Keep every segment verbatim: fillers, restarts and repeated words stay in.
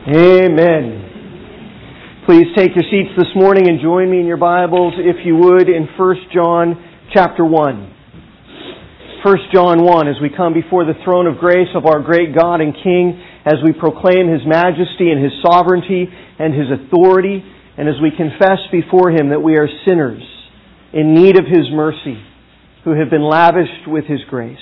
Amen. Please take your seats this morning and join me in your Bibles, if you would, in First John chapter one. First John one, as we come before the throne of grace of our great God and King, as we proclaim His majesty and His sovereignty and His authority, and as we confess before Him that we are sinners in need of His mercy, who have been lavished with His grace.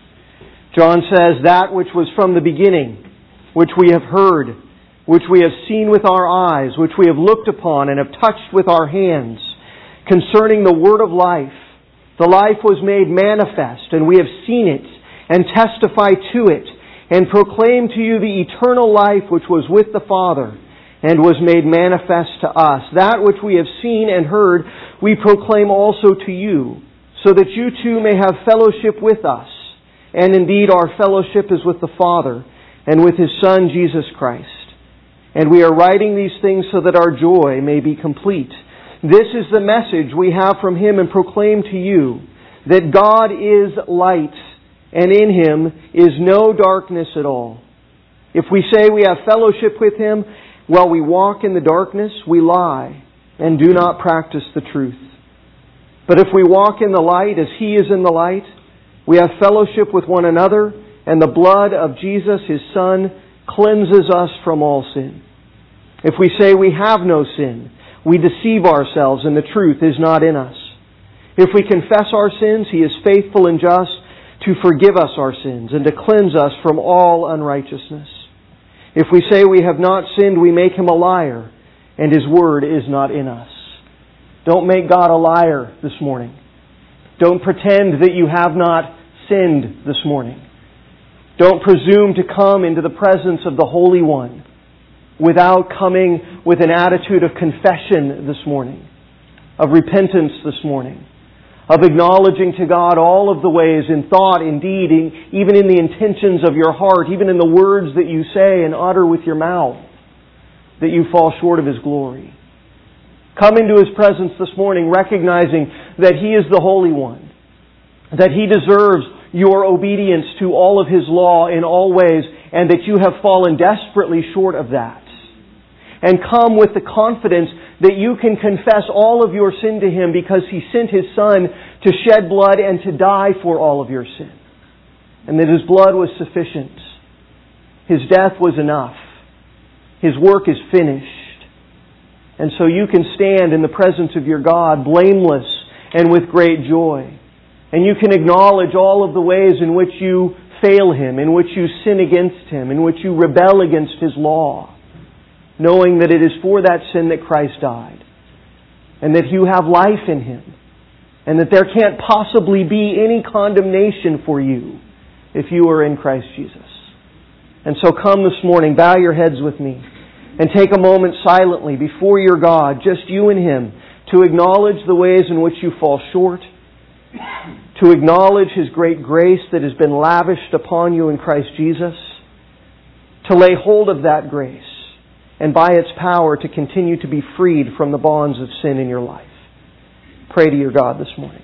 John says, "That which was from the beginning, which we have heard, which we have seen with our eyes, which we have looked upon and have touched with our hands, concerning the word of life. The life was made manifest, and we have seen it, and testify to it, and proclaim to you the eternal life which was with the Father, and was made manifest to us. That which we have seen and heard, we proclaim also to you, so that you too may have fellowship with us. And indeed our fellowship is with the Father, and with His Son Jesus Christ. And we are writing these things so that our joy may be complete. This is the message we have from Him and proclaim to you, that God is light, and in Him is no darkness at all. If we say we have fellowship with Him while we walk in the darkness, we lie and do not practice the truth. But if we walk in the light as He is in the light, we have fellowship with one another, and the blood of Jesus, His Son, cleanses us from all sin. If we say we have no sin, we deceive ourselves and the truth is not in us. If we confess our sins, He is faithful and just to forgive us our sins and to cleanse us from all unrighteousness. If we say we have not sinned, we make Him a liar, and His word is not in us." Don't make God a liar this morning. Don't pretend that you have not sinned this morning. Don't presume to come into the presence of the Holy One without coming with an attitude of confession this morning, of repentance this morning, of acknowledging to God all of the ways in thought, in deed, in, even in the intentions of your heart, even in the words that you say and utter with your mouth, that you fall short of His glory. Come into His presence this morning recognizing that He is the Holy One, that He deserves your obedience to all of His law in all ways, and that you have fallen desperately short of that. And come with the confidence that you can confess all of your sin to Him because He sent His Son to shed blood and to die for all of your sin. And that His blood was sufficient. His death was enough. His work is finished. And so you can stand in the presence of your God blameless and with great joy. And you can acknowledge all of the ways in which you fail Him, in which you sin against Him, in which you rebel against His law, knowing that it is for that sin that Christ died, and that you have life in Him, and that there can't possibly be any condemnation for you if you are in Christ Jesus. And so come this morning, bow your heads with me, and take a moment silently before your God, just you and Him, to acknowledge the ways in which you fall short, to acknowledge His great grace that has been lavished upon you in Christ Jesus, to lay hold of that grace, and by its power to continue to be freed from the bonds of sin in your life. Pray to your God this morning.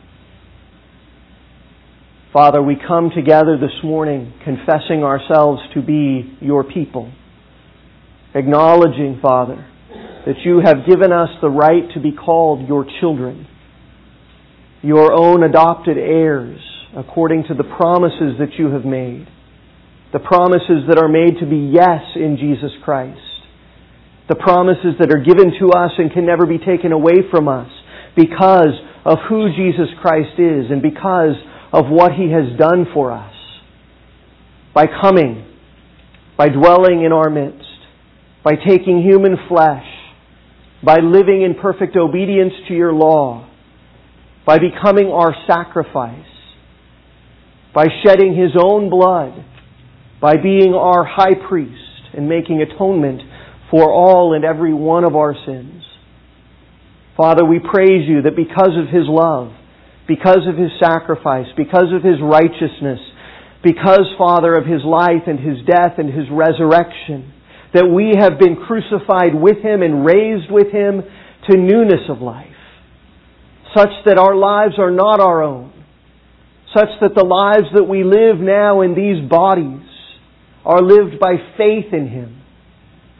Father, we come together this morning confessing ourselves to be your people, acknowledging, Father, that you have given us the right to be called your children, your own adopted heirs, according to the promises that you have made, the promises that are made to be yes in Jesus Christ, the promises that are given to us and can never be taken away from us because of who Jesus Christ is and because of what He has done for us. By coming, by dwelling in our midst, by taking human flesh, by living in perfect obedience to your law, by becoming our sacrifice, by shedding His own blood, by being our high priest and making atonement for all and every one of our sins. Father, we praise you that because of His love, because of His sacrifice, because of His righteousness, because, Father, of His life and His death and His resurrection, that we have been crucified with Him and raised with Him to newness of life, such that our lives are not our own, such that the lives that we live now in these bodies are lived by faith in Him,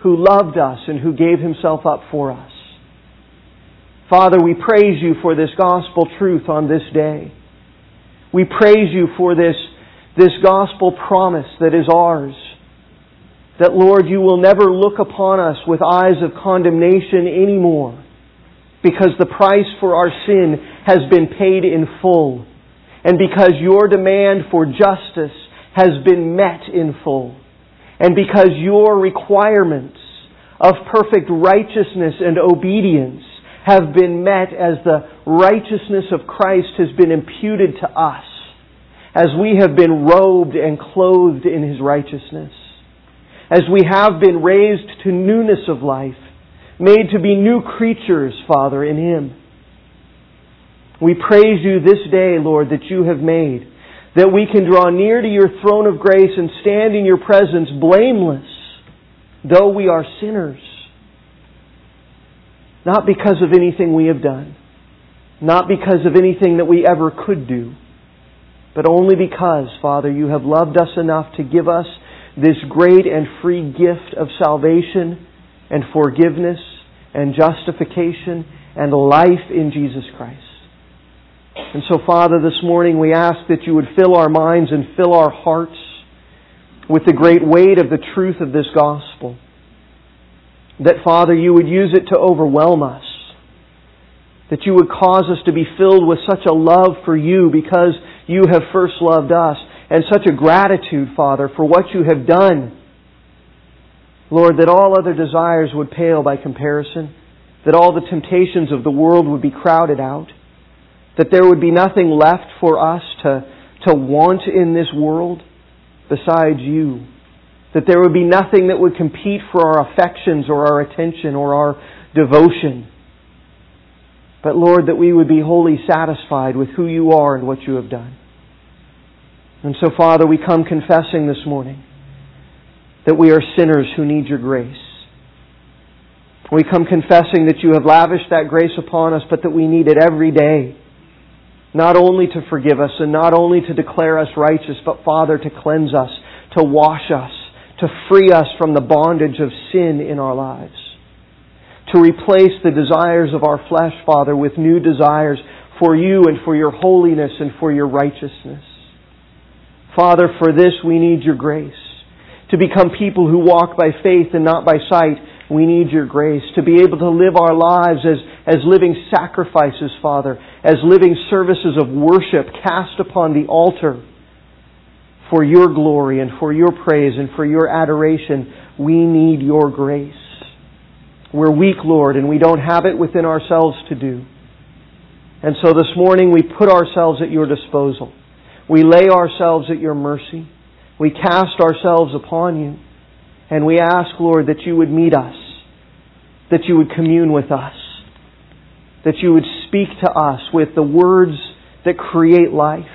who loved us and who gave Himself up for us. Father, we praise You for this gospel truth on this day. We praise You for this, this gospel promise that is ours. That, Lord, You will never look upon us with eyes of condemnation anymore, because the price for our sin has been paid in full, and because Your demand for justice has been met in full, and because Your requirements of perfect righteousness and obedience have been met as the righteousness of Christ has been imputed to us, as we have been robed and clothed in His righteousness, as we have been raised to newness of life, made to be new creatures, Father, in Him. We praise You this day, Lord, that You have made, that we can draw near to Your throne of grace and stand in Your presence blameless, though we are sinners. Not because of anything we have done, not because of anything that we ever could do, but only because, Father, You have loved us enough to give us this great and free gift of salvation and forgiveness and justification and life in Jesus Christ. And so, Father, this morning we ask that You would fill our minds and fill our hearts with the great weight of the truth of this gospel. That, Father, You would use it to overwhelm us. That You would cause us to be filled with such a love for You because You have first loved us, and such a gratitude, Father, for what You have done. Lord, that all other desires would pale by comparison, that all the temptations of the world would be crowded out, that there would be nothing left for us to, to want in this world besides You, that there would be nothing that would compete for our affections or our attention or our devotion. But Lord, that we would be wholly satisfied with who You are and what You have done. And so, Father, we come confessing this morning that we are sinners who need Your grace. We come confessing that You have lavished that grace upon us, but that we need it every day. Not only to forgive us and not only to declare us righteous, but, Father, to cleanse us, to wash us, to free us from the bondage of sin in our lives. To replace the desires of our flesh, Father, with new desires for You and for Your holiness and for Your righteousness. Father, for this we need Your grace. To become people who walk by faith and not by sight, we need Your grace. To be able to live our lives as, as living sacrifices, Father, as living services of worship cast upon the altar for Your glory and for Your praise and for Your adoration, we need Your grace. We're weak, Lord, and we don't have it within ourselves to do. And so this morning we put ourselves at Your disposal. We lay ourselves at Your mercy. We cast ourselves upon You. And we ask, Lord, that You would meet us. That You would commune with us. That You would speak to us with the words that create life.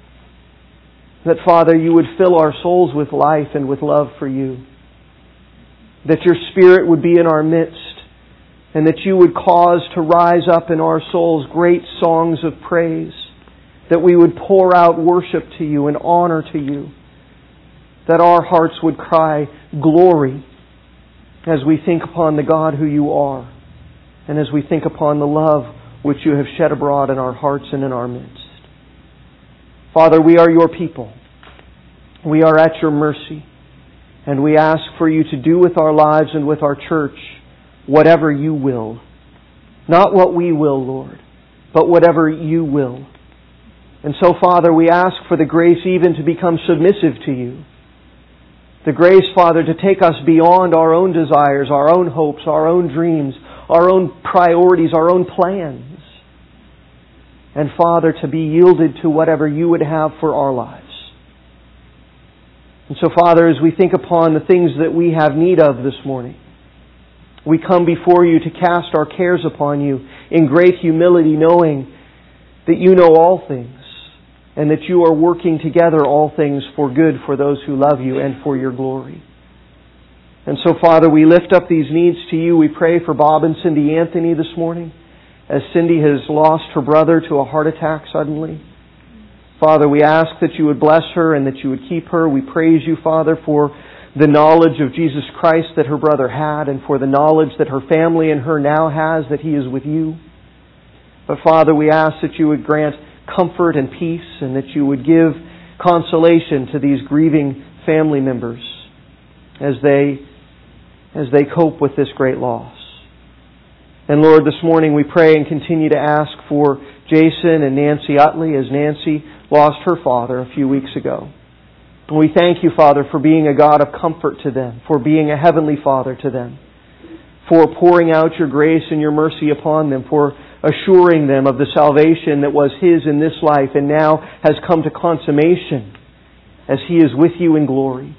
That, Father, You would fill our souls with life and with love for You. That Your Spirit would be in our midst. And that You would cause to rise up in our souls great songs of praise. That we would pour out worship to You and honor to You. That our hearts would cry, glory, as we think upon the God who You are, and as we think upon the love which You have shed abroad in our hearts and in our midst. Father, we are Your people. We are at Your mercy, and we ask for You to do with our lives and with our church whatever You will. Not what we will, Lord, but whatever You will. And so, Father, we ask for the grace even to become submissive to You. The grace, Father, to take us beyond our own desires, our own hopes, our own dreams, our own priorities, our own plans. And, Father, to be yielded to whatever You would have for our lives. And so, Father, as we think upon the things that we have need of this morning, we come before You to cast our cares upon You in great humility, knowing that You know all things. And that You are working together all things for good for those who love You and for Your glory. And so, Father, we lift up these needs to You. We pray for Bob and Cindy Anthony this morning, as Cindy has lost her brother to a heart attack suddenly. Father, we ask that You would bless her and that You would keep her. We praise You, Father, for the knowledge of Jesus Christ that her brother had, and for the knowledge that her family and her now has that He is with You. But Father, we ask that You would grant comfort and peace, and that You would give consolation to these grieving family members as they as they cope with this great loss. And Lord, this morning we pray and continue to ask for Jason and Nancy Utley as Nancy lost her father a few weeks ago. And we thank You, Father, for being a God of comfort to them, for being a heavenly Father to them, for pouring out Your grace and Your mercy upon them, for assuring them of the salvation that was His in this life and now has come to consummation as He is with You in glory.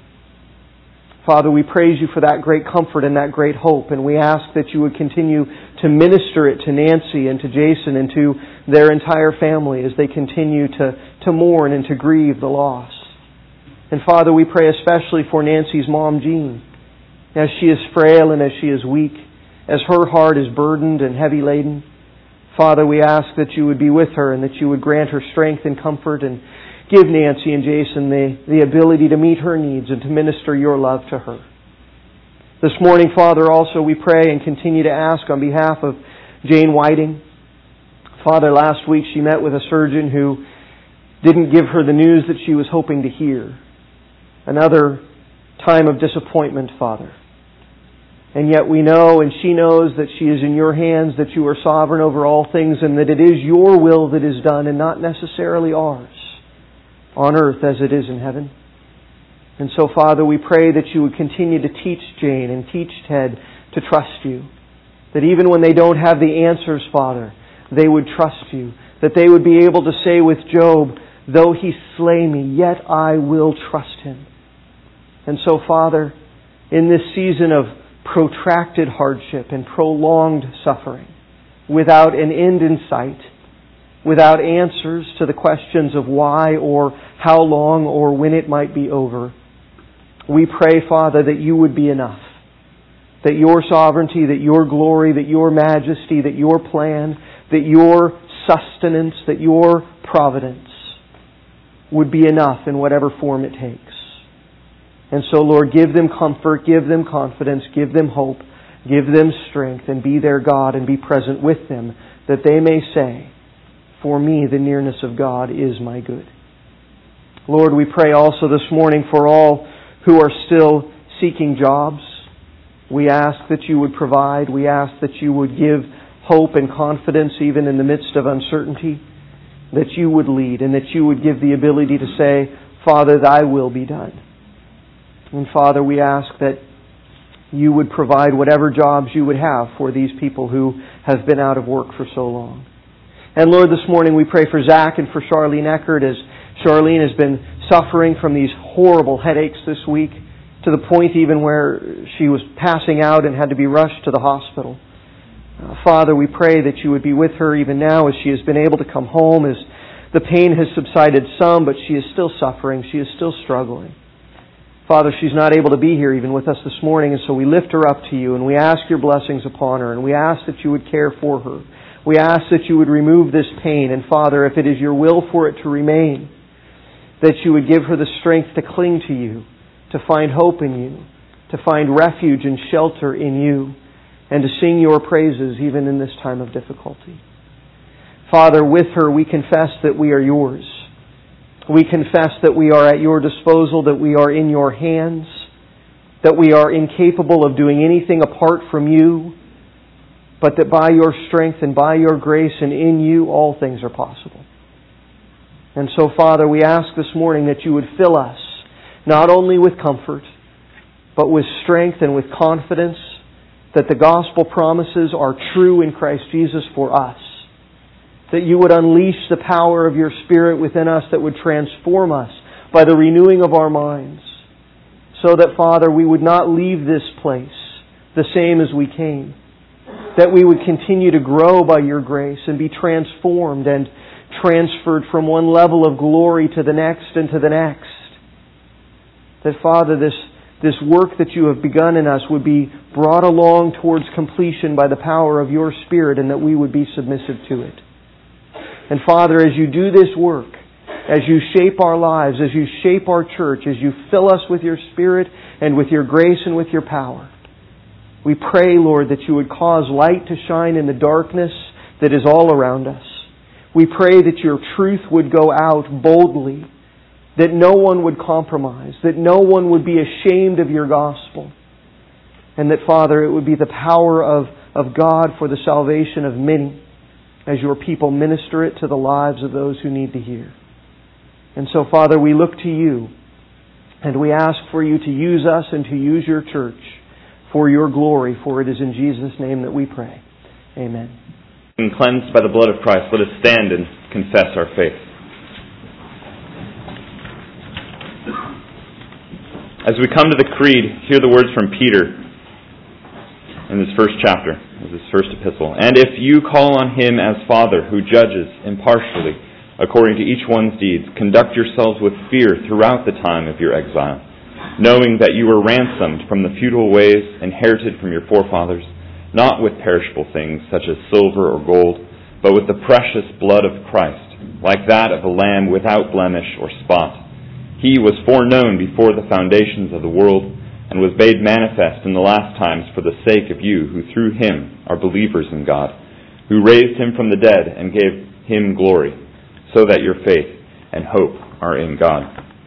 Father, we praise You for that great comfort and that great hope, and we ask that You would continue to minister it to Nancy and to Jason and to their entire family as they continue to, to mourn and to grieve the loss. And Father, we pray especially for Nancy's mom, Jean, as she is frail and as she is weak, as her heart is burdened and heavy laden. Father, we ask that You would be with her and that You would grant her strength and comfort and give Nancy and Jason the, the ability to meet her needs and to minister Your love to her. This morning, Father, also we pray and continue to ask on behalf of Jane Whiting. Father, last week she met with a surgeon who didn't give her the news that she was hoping to hear. Another time of disappointment, Father. And yet we know, and she knows, that she is in Your hands, that You are sovereign over all things, and that it is Your will that is done and not necessarily ours, on earth as it is in heaven. And so, Father, we pray that You would continue to teach Jane and teach Ted to trust You. That even when they don't have the answers, Father, they would trust You. That they would be able to say with Job, though he slay me, yet I will trust him. And so, Father, in this season of protracted hardship and prolonged suffering, without an end in sight, without answers to the questions of why or how long or when it might be over, we pray, Father, that You would be enough. That Your sovereignty, that Your glory, that Your majesty, that Your plan, that Your sustenance, that Your providence would be enough in whatever form it takes. And so, Lord, give them comfort, give them confidence, give them hope, give them strength, and be their God and be present with them, that they may say, for me the nearness of God is my good. Lord, we pray also this morning for all who are still seeking jobs. We ask that You would provide. We ask that You would give hope and confidence even in the midst of uncertainty, that You would lead and that You would give the ability to say, Father, Thy will be done. And Father, we ask that You would provide whatever jobs You would have for these people who have been out of work for so long. And Lord, this morning we pray for Zach and for Charlene Eckert, as Charlene has been suffering from these horrible headaches this week, to the point even where she was passing out and had to be rushed to the hospital. Uh, Father, we pray that You would be with her even now as she has been able to come home, as the pain has subsided some, but she is still suffering. She is still struggling. Father, she's not able to be here even with us this morning, and so we lift her up to You, and we ask Your blessings upon her, and we ask that You would care for her. We ask that You would remove this pain, and Father, if it is Your will for it to remain, that You would give her the strength to cling to You, to find hope in You, to find refuge and shelter in You, and to sing Your praises even in this time of difficulty. Father, with her we confess that we are Yours. We confess that we are at Your disposal, that we are in Your hands, that we are incapable of doing anything apart from You, but that by Your strength and by Your grace and in You all things are possible. And so, Father, we ask this morning that You would fill us not only with comfort, but with strength and with confidence that the gospel promises are true in Christ Jesus for us. That You would unleash the power of Your Spirit within us that would transform us by the renewing of our minds. So that, Father, we would not leave this place the same as we came. That we would continue to grow by Your grace and be transformed and transferred from one level of glory to the next and to the next. That, Father, this, this work that You have begun in us would be brought along towards completion by the power of Your Spirit, and that we would be submissive to it. And Father, as You do this work, as You shape our lives, as You shape our church, as You fill us with Your Spirit, and with your grace and with your power. We pray, Lord, that you would cause light to shine in the darkness that is all around us. We pray that your truth would go out boldly, that no one would compromise, that no one would be ashamed of your gospel, and that, Father, it would be the power of, of God for the salvation of many as your people minister it to the lives of those who need to hear. And so, Father, we look to you, and we ask for you to use us and to use your church for your glory, for it is in Jesus' name that we pray. Amen. And cleansed by the blood of Christ, let us stand and confess our faith. As we come to the Creed, hear the words from Peter in this first chapter of this first epistle. And if you call on him as Father, who judges impartially according to each one's deeds, conduct yourselves with fear throughout the time of your exile, knowing that you were ransomed from the futile ways inherited from your forefathers, not with perishable things such as silver or gold, but with the precious blood of Christ, like that of a lamb without blemish or spot. He was foreknown before the foundations of the world, and was made manifest in the last times for the sake of you, who through him are believers in God, who raised him from the dead and gave him glory, so that your faith and hope are in God.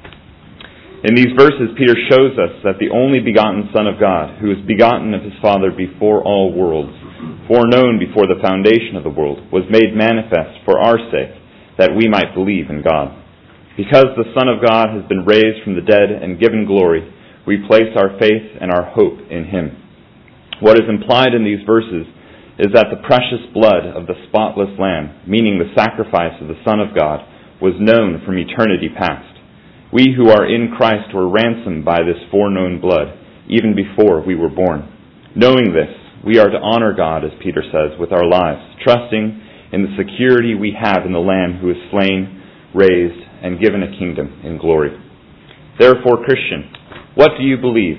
In these verses, Peter shows us that the only begotten Son of God, who is begotten of his Father before all worlds, foreknown before the foundation of the world, was made manifest for our sake, that we might believe in God. Because the Son of God has been raised from the dead and given glory, we place our faith and our hope in him. What is implied in these verses is that the precious blood of the spotless Lamb, meaning the sacrifice of the Son of God, was known from eternity past. We who are in Christ were ransomed by this foreknown blood, even before we were born. Knowing this, we are to honor God, as Peter says, with our lives, trusting in the security we have in the Lamb who is slain, raised, and given a kingdom in glory. Therefore, Christian, what do you believe?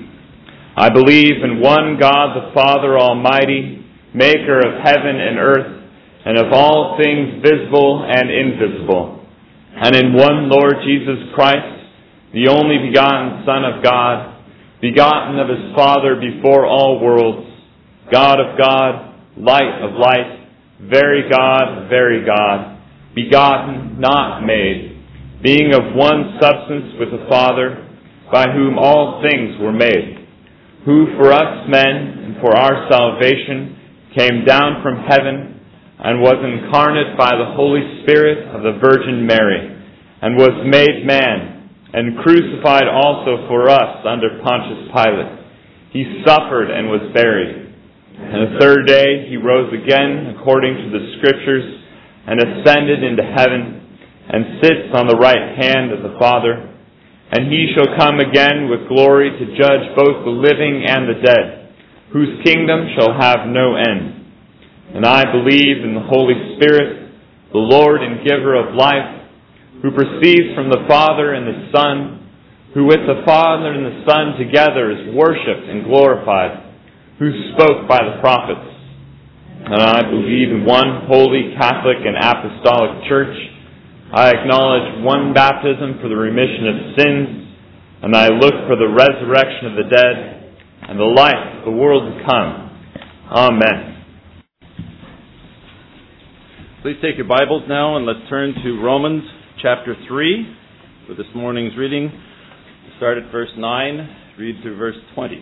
I believe in one God, the Father Almighty, maker of heaven and earth, and of all things visible and invisible, and in one Lord Jesus Christ, the only begotten Son of God, begotten of his Father before all worlds, God of God, light of light, very God, very God, begotten, not made, being of one substance with the Father, by whom all things were made, who for us men and for our salvation came down from heaven and was incarnate by the Holy Spirit of the Virgin Mary, and was made man, and crucified also for us under Pontius Pilate. He suffered and was buried. And the third day he rose again according to the Scriptures, and ascended into heaven, and sits on the right hand of the Father. And he shall come again with glory to judge both the living and the dead, whose kingdom shall have no end. And I believe in the Holy Spirit, the Lord and giver of life, who proceeds from the Father and the Son, who with the Father and the Son together is worshipped and glorified, who spoke by the prophets. And I believe in one holy, Catholic, and apostolic church. I acknowledge one baptism for the remission of sins, and I look for the resurrection of the dead and the life of the world to come. Amen. Please take your Bibles now and let's turn to Romans chapter three for this morning's reading. We'll start at verse nine, read through verse twenty.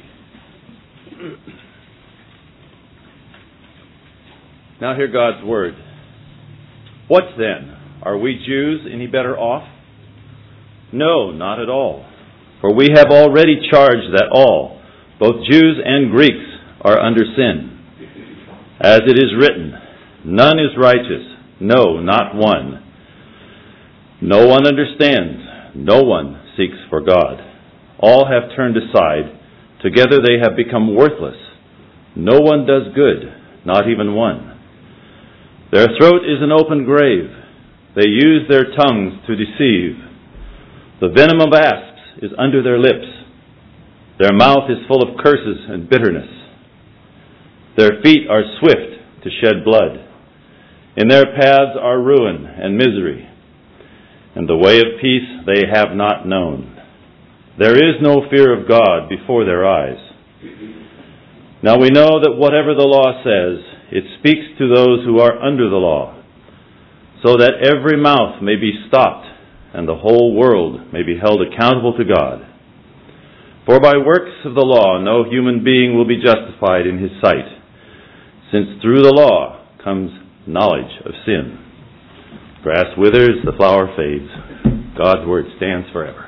Now hear God's word. What then? Are we Jews any better off? No, not at all. For we have already charged that all, both Jews and Greeks, are under sin. As it is written, none is righteous, no, not one. No one understands, no one seeks for God. All have turned aside, together they have become worthless. No one does good, not even one. Their throat is an open grave. They use their tongues to deceive. The venom of asps is under their lips. Their mouth is full of curses and bitterness. Their feet are swift to shed blood. In their paths are ruin and misery, and the way of peace they have not known. There is no fear of God before their eyes. Now we know that whatever the law says, it speaks to those who are under the law, so that every mouth may be stopped and the whole world may be held accountable to God. For by works of the law no human being will be justified in his sight, since through the law comes knowledge of sin. Grass withers, the flower fades. God's word stands forever.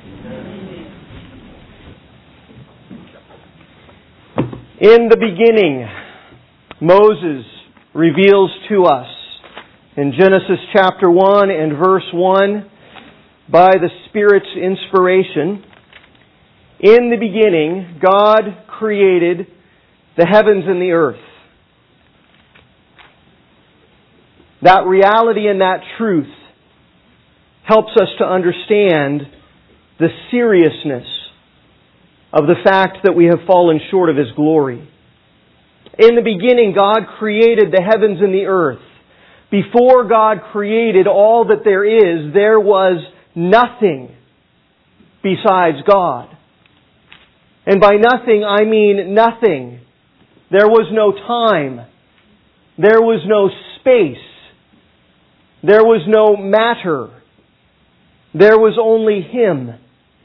In the beginning, Moses reveals to us in Genesis chapter one and verse one, by the Spirit's inspiration, in the beginning, God created the heavens and the earth. That reality and that truth helps us to understand the seriousness of the fact that we have fallen short of His glory. In the beginning, God created the heavens and the earth. Before God created all that there is, there was nothing besides God. And by nothing, I mean nothing. There was no time. There was no space. There was no matter. There was only Him.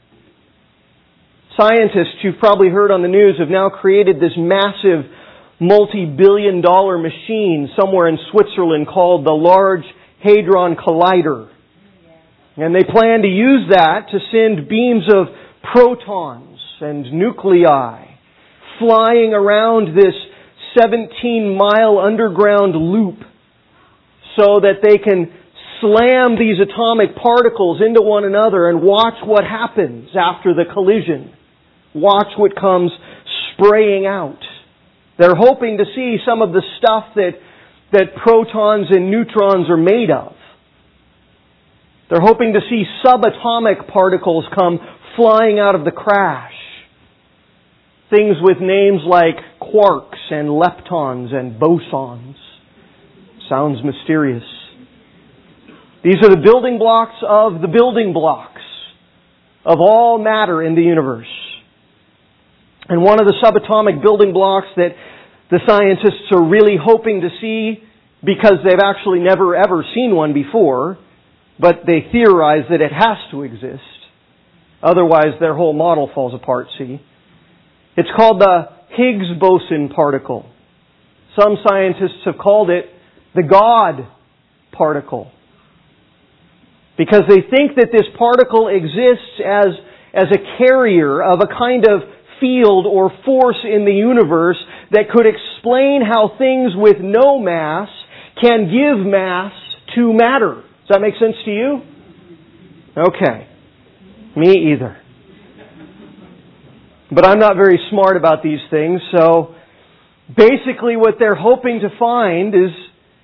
Scientists, you've probably heard on the news, have now created this massive multi-billion dollar machine somewhere in Switzerland called the Large Hadron Collider. And they plan to use that to send beams of protons and nuclei flying around this seventeen mile underground loop so that they can slam these atomic particles into one another and watch what happens after the collision. Watch what comes spraying out. They're hoping to see some of the stuff that, that protons and neutrons are made of. They're hoping to see subatomic particles come flying out of the crash. Things with names like quarks and leptons and bosons. Sounds mysterious. These are the building blocks of the building blocks of all matter in the universe. And one of the subatomic building blocks that the scientists are really hoping to see, because they've actually never ever seen one before, but they theorize that it has to exist. Otherwise their whole model falls apart, see? It's called the Higgs boson particle. Some scientists have called it the God particle. Because they think that this particle exists as, as a carrier of a kind of field or force in the universe that could explain how things with no mass can give mass to matter. Does that make sense to you? Okay. Me either. But I'm not very smart about these things, so basically what they're hoping to find is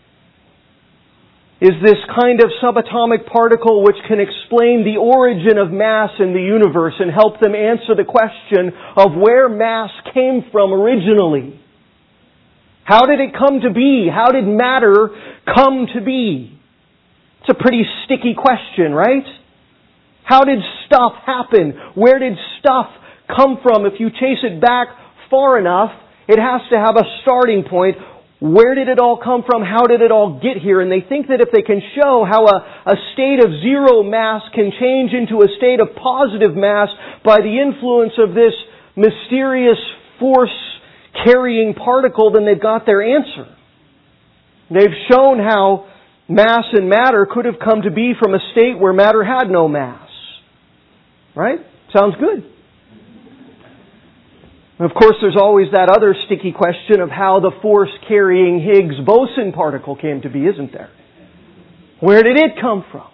is this kind of subatomic particle which can explain the origin of mass in the universe and help them answer the question of where mass came from originally. How did it come to be? How did matter come to be? It's a pretty sticky question, right? How did stuff happen? Where did stuff come from? If you chase it back far enough, it has to have a starting point. Where did it all come from? How did it all get here? And they think that if they can show how a, a state of zero mass can change into a state of positive mass by the influence of this mysterious force-carrying particle, then they've got their answer. They've shown how mass and matter could have come to be from a state where matter had no mass. Right? Sounds good. Of course, there's always that other sticky question of how the force-carrying Higgs boson particle came to be, isn't there? Where did it come from?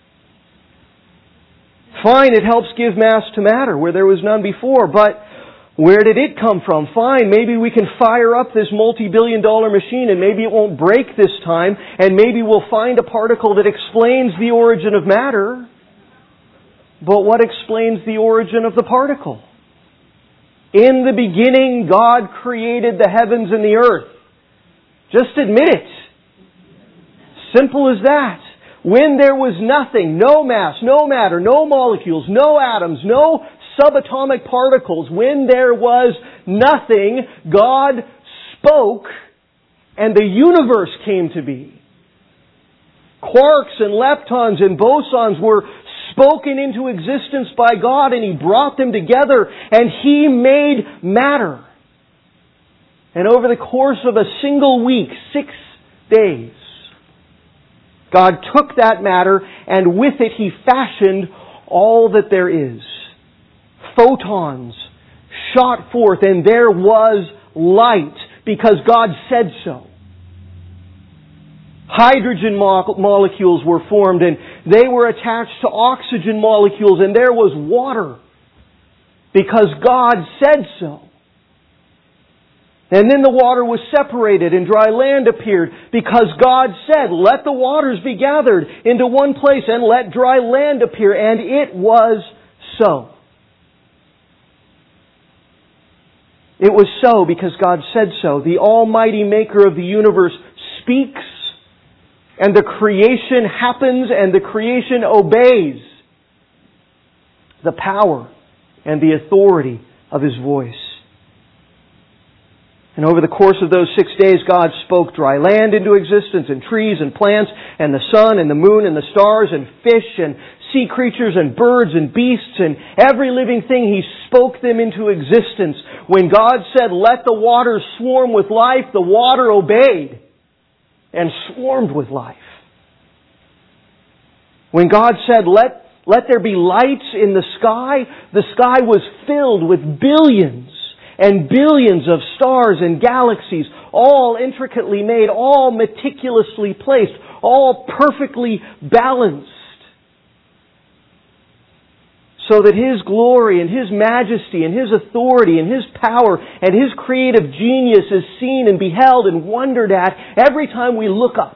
Fine, it helps give mass to matter where there was none before, but where did it come from? Fine, maybe we can fire up this multi-billion dollar machine and maybe it won't break this time, and maybe we'll find a particle that explains the origin of matter. But what explains the origin of the particle? In the beginning, God created the heavens and the earth. Just admit it. Simple as that. When there was nothing, no mass, no matter, no molecules, no atoms, no subatomic particles. When there was nothing, God spoke and the universe came to be. Quarks and leptons and bosons were spoken into existence by God, and He brought them together and He made matter. And over the course of a single week, six days, God took that matter and with it He fashioned all that there is. Photons shot forth and there was light because God said so. Hydrogen mo- molecules were formed and they were attached to oxygen molecules and there was water because God said so. And then the water was separated and dry land appeared because God said, let the waters be gathered into one place and let dry land appear. And it was so. It was so because God said so. The Almighty Maker of the universe speaks and the creation happens and the creation obeys the power and the authority of His voice. And over the course of those six days, God spoke dry land into existence, and trees and plants, and the sun and the moon and the stars, and fish and sea creatures and birds and beasts, and every living thing. He spoke them into existence. When God said, let the waters swarm with life, the water obeyed and swarmed with life. When God said, let, let there be lights in the sky, the sky was filled with billions and billions of stars and galaxies, all intricately made, all meticulously placed, all perfectly balanced, so that His glory and His majesty and His authority and His power and His creative genius is seen and beheld and wondered at every time we look up.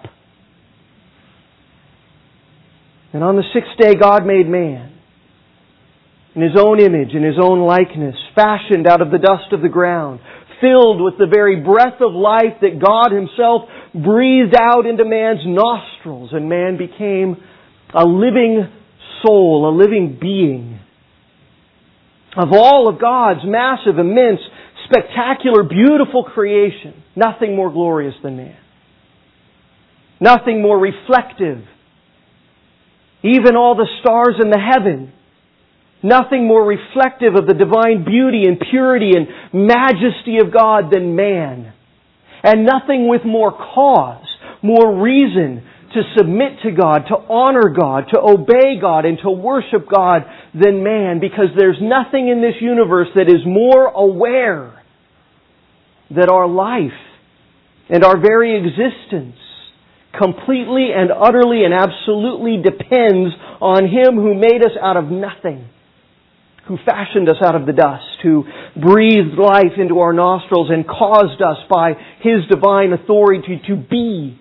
And on the sixth day God made man in His own image, in His own likeness, fashioned out of the dust of the ground, filled with the very breath of life that God Himself breathed out into man's nostrils, and man became a living soul, a living being. Of all of God's massive, immense, spectacular, beautiful creation, nothing more glorious than man. Nothing more reflective. Even all the stars in the heaven, nothing more reflective of the divine beauty and purity and majesty of God than man. And nothing with more cause, more reason to submit to God, to honor God, to obey God, and to worship God than man. Because there's nothing in this universe that is more aware that our life and our very existence completely and utterly and absolutely depends on Him who made us out of nothing, who fashioned us out of the dust, who breathed life into our nostrils and caused us by His divine authority to be.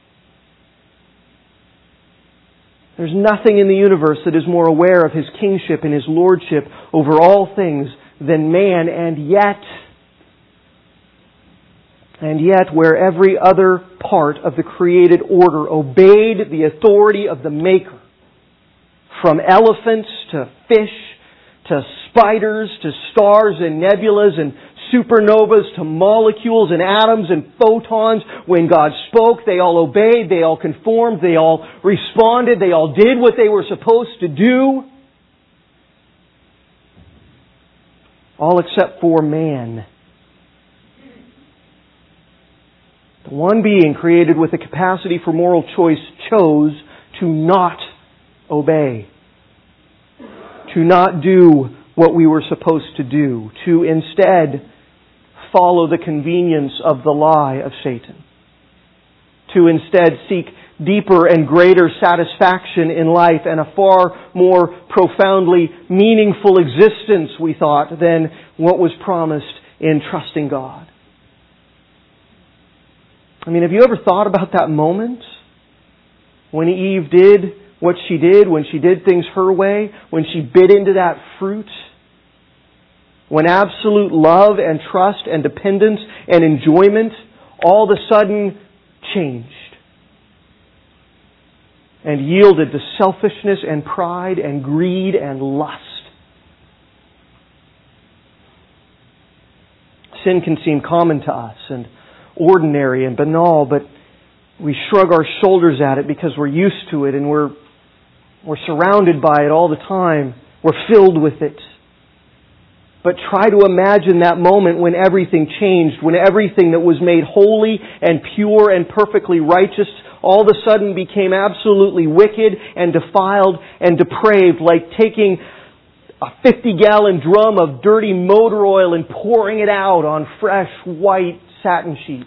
There's nothing in the universe that is more aware of His kingship and His lordship over all things than man, and yet, and yet where every other part of the created order obeyed the authority of the Maker, from elephants to fish, to spiders, to stars and nebulas and supernovas, to molecules and atoms and photons. When God spoke, they all obeyed, they all conformed, they all responded, they all did what they were supposed to do. All except for man. The one being created with a capacity for moral choice chose to not obey. To not do what we were supposed to do. To instead follow the convenience of the lie of Satan. To instead seek deeper and greater satisfaction in life and a far more profoundly meaningful existence, we thought, than what was promised in trusting God. I mean, have you ever thought about that moment when Eve did what she did, when she did things her way, when she bit into that fruit? When absolute love and trust and dependence and enjoyment all of a sudden changed and yielded to selfishness and pride and greed and lust. sin can seem common to us and ordinary and banal, but we shrug our shoulders at it because we're used to it and we're we're surrounded by it all the time. We're filled with it. But try to imagine that moment when everything changed, when everything that was made holy and pure and perfectly righteous all of a sudden became absolutely wicked and defiled and depraved, like taking a fifty-gallon drum of dirty motor oil and pouring it out on fresh white satin sheets.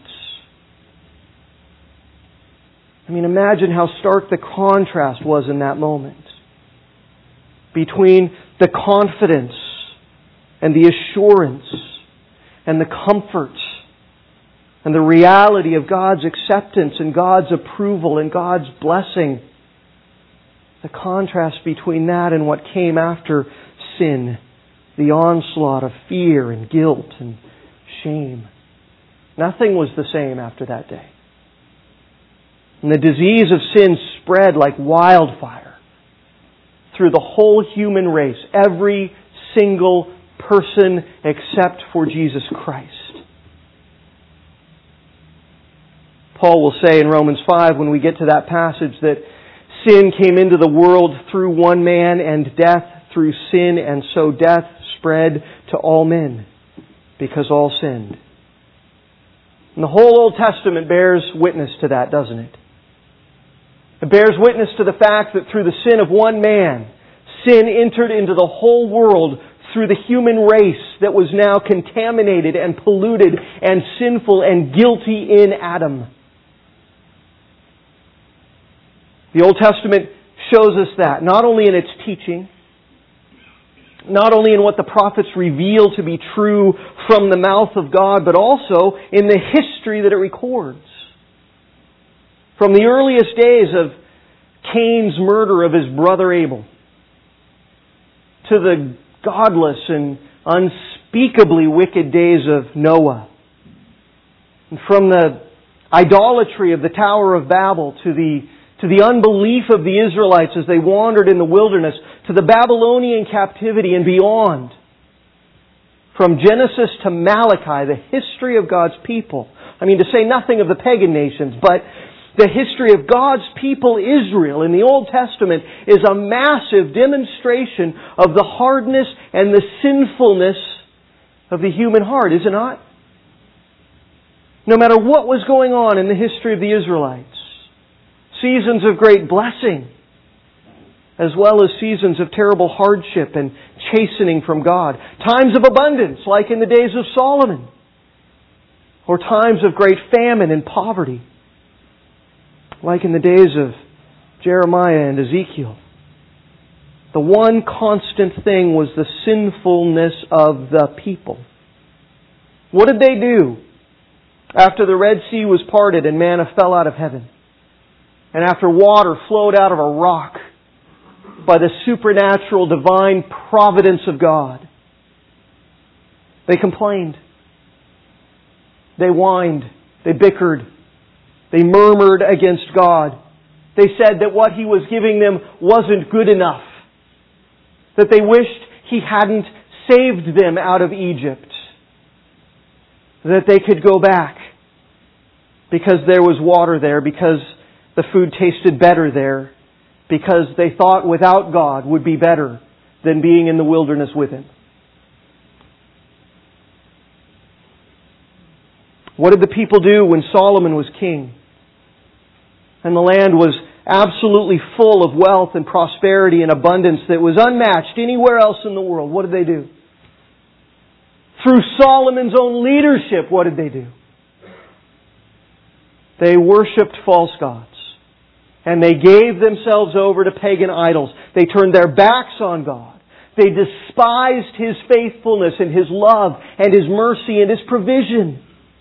I mean, imagine how stark the contrast was in that moment between the confidence and the assurance and the comfort and the reality of God's acceptance and God's approval and God's blessing. The contrast between that and what came after sin, the onslaught of fear and guilt and shame. Nothing was the same after that day. And the disease of sin spread like wildfire through the whole human race, every single person except for Jesus Christ. Paul will say in Romans five, when we get to that passage, that sin came into the world through one man and death through sin, and so death spread to all men because all sinned. And the whole Old Testament bears witness to that, doesn't it? It bears witness to the fact that through the sin of one man, sin entered into the whole world through the human race that was now contaminated and polluted and sinful and guilty in Adam. The Old Testament shows us that, not only in its teaching, not only in what the prophets reveal to be true from the mouth of God, but also in the history that it records. From the earliest days of Cain's murder of his brother Abel, to the godless and unspeakably wicked days of Noah, and from the idolatry of the Tower of Babel to the to the unbelief of the Israelites as they wandered in the wilderness, to the Babylonian captivity and beyond. From Genesis to Malachi, the history of God's people. I mean, to say nothing of the pagan nations, but the history of God's people, Israel, in the Old Testament is a massive demonstration of the hardness and the sinfulness of the human heart, is it not? No matter what was going on in the history of the Israelites, seasons of great blessing, as well as seasons of terrible hardship and chastening from God. Times of abundance, like in the days of Solomon. Or times of great famine and poverty, like in the days of Jeremiah and Ezekiel. The one constant thing was the sinfulness of the people. What did they do after the Red Sea was parted and manna fell out of heaven? And after water flowed out of a rock by the supernatural divine providence of God? They complained. They whined. They bickered. They murmured against God. They said that what He was giving them wasn't good enough. That they wished He hadn't saved them out of Egypt. That they could go back because there was water there, because the food tasted better there, because they thought without God would be better than being in the wilderness with Him. What did the people do when Solomon was king? And the land was absolutely full of wealth and prosperity and abundance that was unmatched anywhere else in the world. What did they do? Through Solomon's own leadership, what did they do? They worshipped false gods. And they gave themselves over to pagan idols. They turned their backs on God. They despised His faithfulness and His love and His mercy and His provision.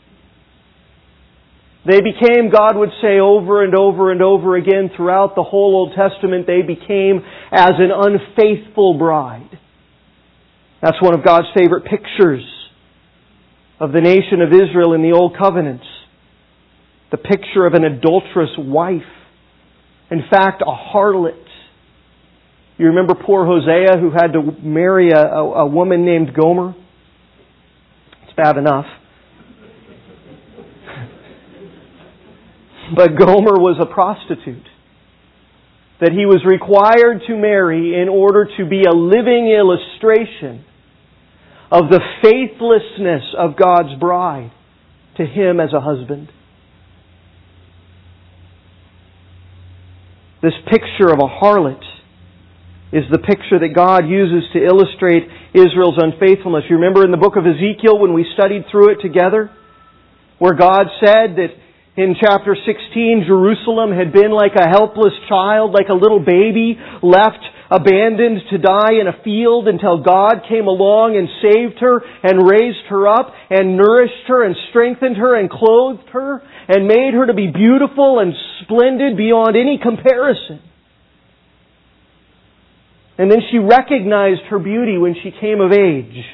They became, God would say over and over and over again throughout the whole Old Testament, they became as an unfaithful bride. That's one of God's favorite pictures of the nation of Israel in the Old Covenant. The picture of an adulterous wife. In fact, a harlot. You remember poor Hosea who had to marry a, a, a woman named Gomer? It's bad enough. But Gomer was a prostitute that he was required to marry in order to be a living illustration of the faithlessness of God's bride to him as a husband. This picture of a harlot is the picture that God uses to illustrate Israel's unfaithfulness. You remember in the book of Ezekiel when we studied through it together, where God said that in chapter sixteen, Jerusalem had been like a helpless child, like a little baby left abandoned to die in a field until God came along and saved her and raised her up and nourished her and strengthened her and clothed her and made her to be beautiful and splendid beyond any comparison. And then she recognized her beauty when she came of age.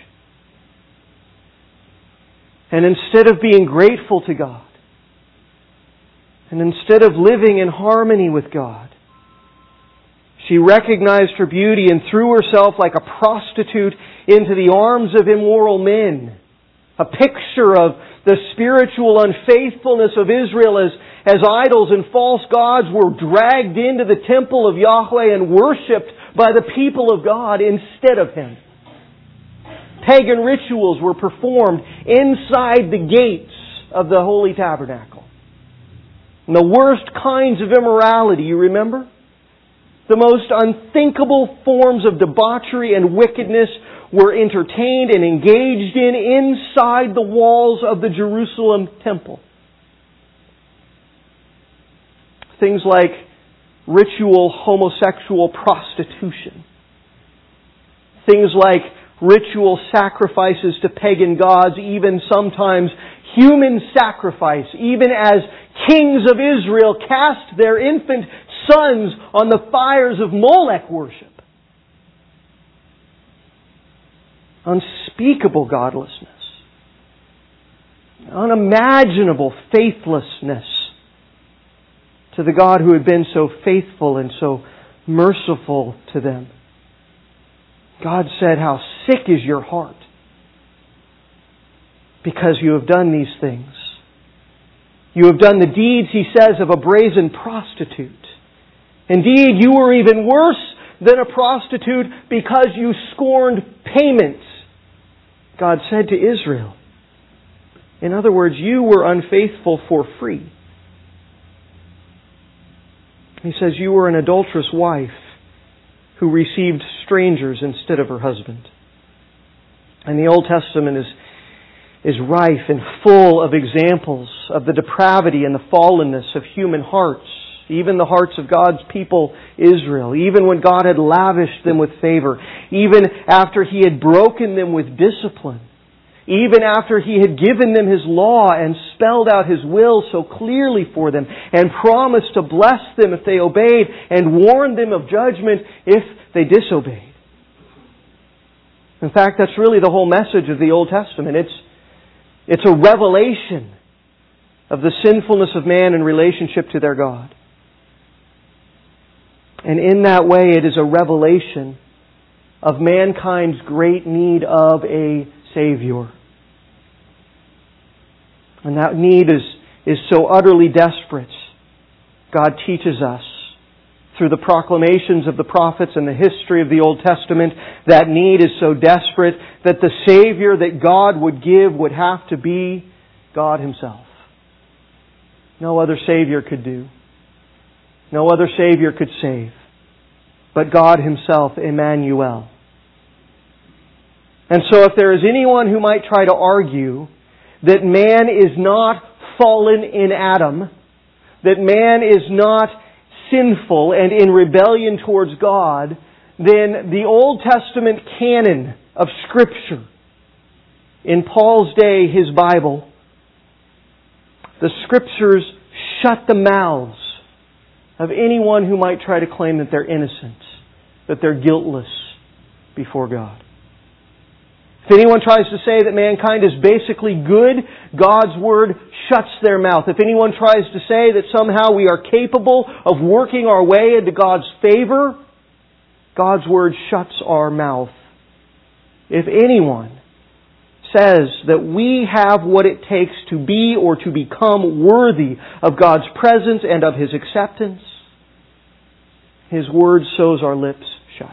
And instead of being grateful to God, and instead of living in harmony with God, she recognized her beauty and threw herself like a prostitute into the arms of immoral men. A picture of the spiritual unfaithfulness of Israel as, as idols and false gods were dragged into the temple of Yahweh and worshipped by the people of God instead of Him. Pagan rituals were performed inside the gates of the Holy Tabernacle. And the worst kinds of immorality, you remember? The most unthinkable forms of debauchery and wickedness were entertained and engaged in inside the walls of the Jerusalem temple. Things like ritual homosexual prostitution. Things like ritual sacrifices to pagan gods, even sometimes human sacrifice, even as kings of Israel cast their infant sons on the fires of Molech worship. Unspeakable godlessness. Unimaginable faithlessness to the God who had been so faithful and so merciful to them. God said, "How sick is your heart because you have done these things. You have done the deeds," He says, "of a brazen prostitute. Indeed, you were even worse than a prostitute because you scorned payment," God said to Israel. In other words, you were unfaithful for free. He says you were an adulterous wife who received strangers instead of her husband. And the Old Testament is, is rife and full of examples of the depravity and the fallenness of human hearts, even the hearts of God's people, Israel, even when God had lavished them with favor, even after He had broken them with discipline, even after He had given them His law and spelled out His will so clearly for them and promised to bless them if they obeyed and warned them of judgment if they disobeyed. In fact, that's really the whole message of the Old Testament. It's, it's a revelation of the sinfulness of man in relationship to their God. And in that way, it is a revelation of mankind's great need of a Savior. And that need is, is so utterly desperate. God teaches us through the proclamations of the prophets and the history of the Old Testament, that need is so desperate that the Savior that God would give would have to be God Himself. No other Savior could do. No other Savior could save. But God Himself, Emmanuel. And so if there is anyone who might try to argue that man is not fallen in Adam, that man is not sinful and in rebellion towards God, then the Old Testament canon of Scripture, in Paul's day, his Bible, the Scriptures shut the mouths of anyone who might try to claim that they're innocent, that they're guiltless before God. If anyone tries to say that mankind is basically good, God's Word shuts their mouth. If anyone tries to say that somehow we are capable of working our way into God's favor, God's Word shuts our mouth. If anyone says that we have what it takes to be or to become worthy of God's presence and of His acceptance, His Word sews our lips shut.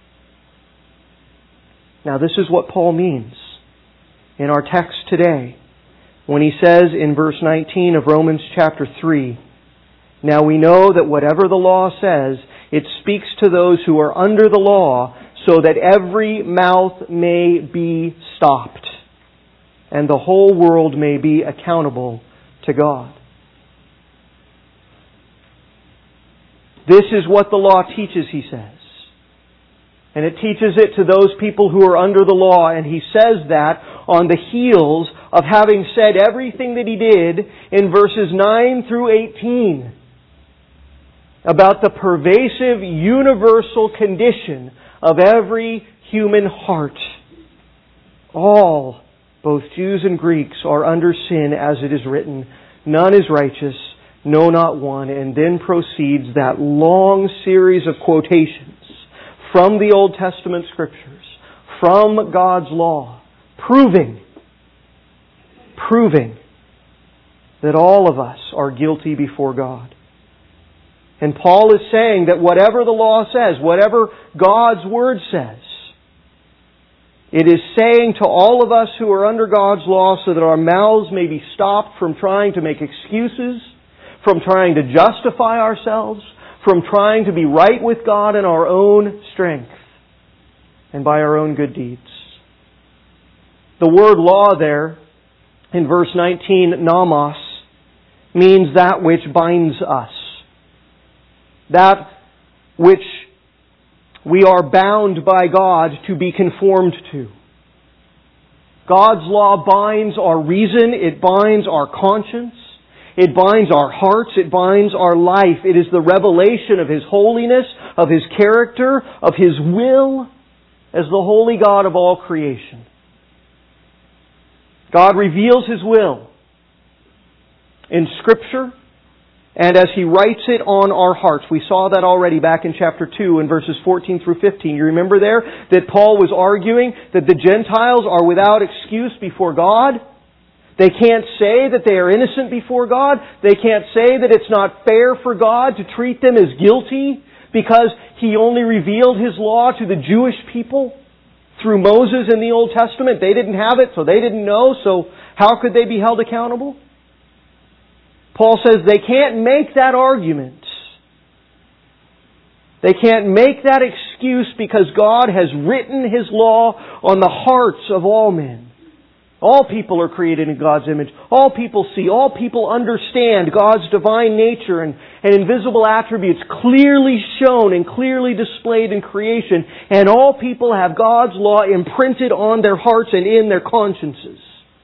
Now this is what Paul means in our text today when he says in verse nineteen of Romans chapter three, "Now we know that whatever the law says, it speaks to those who are under the law, so that every mouth may be stopped, and the whole world may be accountable to God." This is what the law teaches, he says. And it teaches it to those people who are under the law, and he says that on the heels of having said everything that he did in verses nine through eighteen about the pervasive, universal condition of every human heart. All, both Jews and Greeks, are under sin, as it is written, "None is righteous, no, not one." And then proceeds that long series of quotations from the Old Testament Scriptures, from God's law, proving, proving that all of us are guilty before God. And Paul is saying that whatever the law says, whatever God's Word says, it is saying to all of us who are under God's law so that our mouths may be stopped from trying to make excuses, from trying to justify ourselves, from trying to be right with God in our own strength and by our own good deeds. The word law there in verse nineteen, nomos, means that which binds us. That which we are bound by God to be conformed to. God's law binds our reason, it binds our conscience, it binds our hearts, it binds our life. It is the revelation of His holiness, of His character, of His will as the holy God of all creation. God reveals His will in Scripture and as He writes it on our hearts. We saw that already back in chapter two in verses fourteen through fifteen. You remember there that Paul was arguing that the Gentiles are without excuse before God. They can't say that they are innocent before God. They can't say that it's not fair for God to treat them as guilty because He only revealed His law to the Jewish people through Moses in the Old Testament. They didn't have it, so they didn't know, so how could they be held accountable? Paul says they can't make that argument. They can't make that excuse because God has written His law on the hearts of all men. All people are created in God's image. All people see, all people understand God's divine nature and, and invisible attributes clearly shown and clearly displayed in creation. And all people have God's law imprinted on their hearts and in their consciences.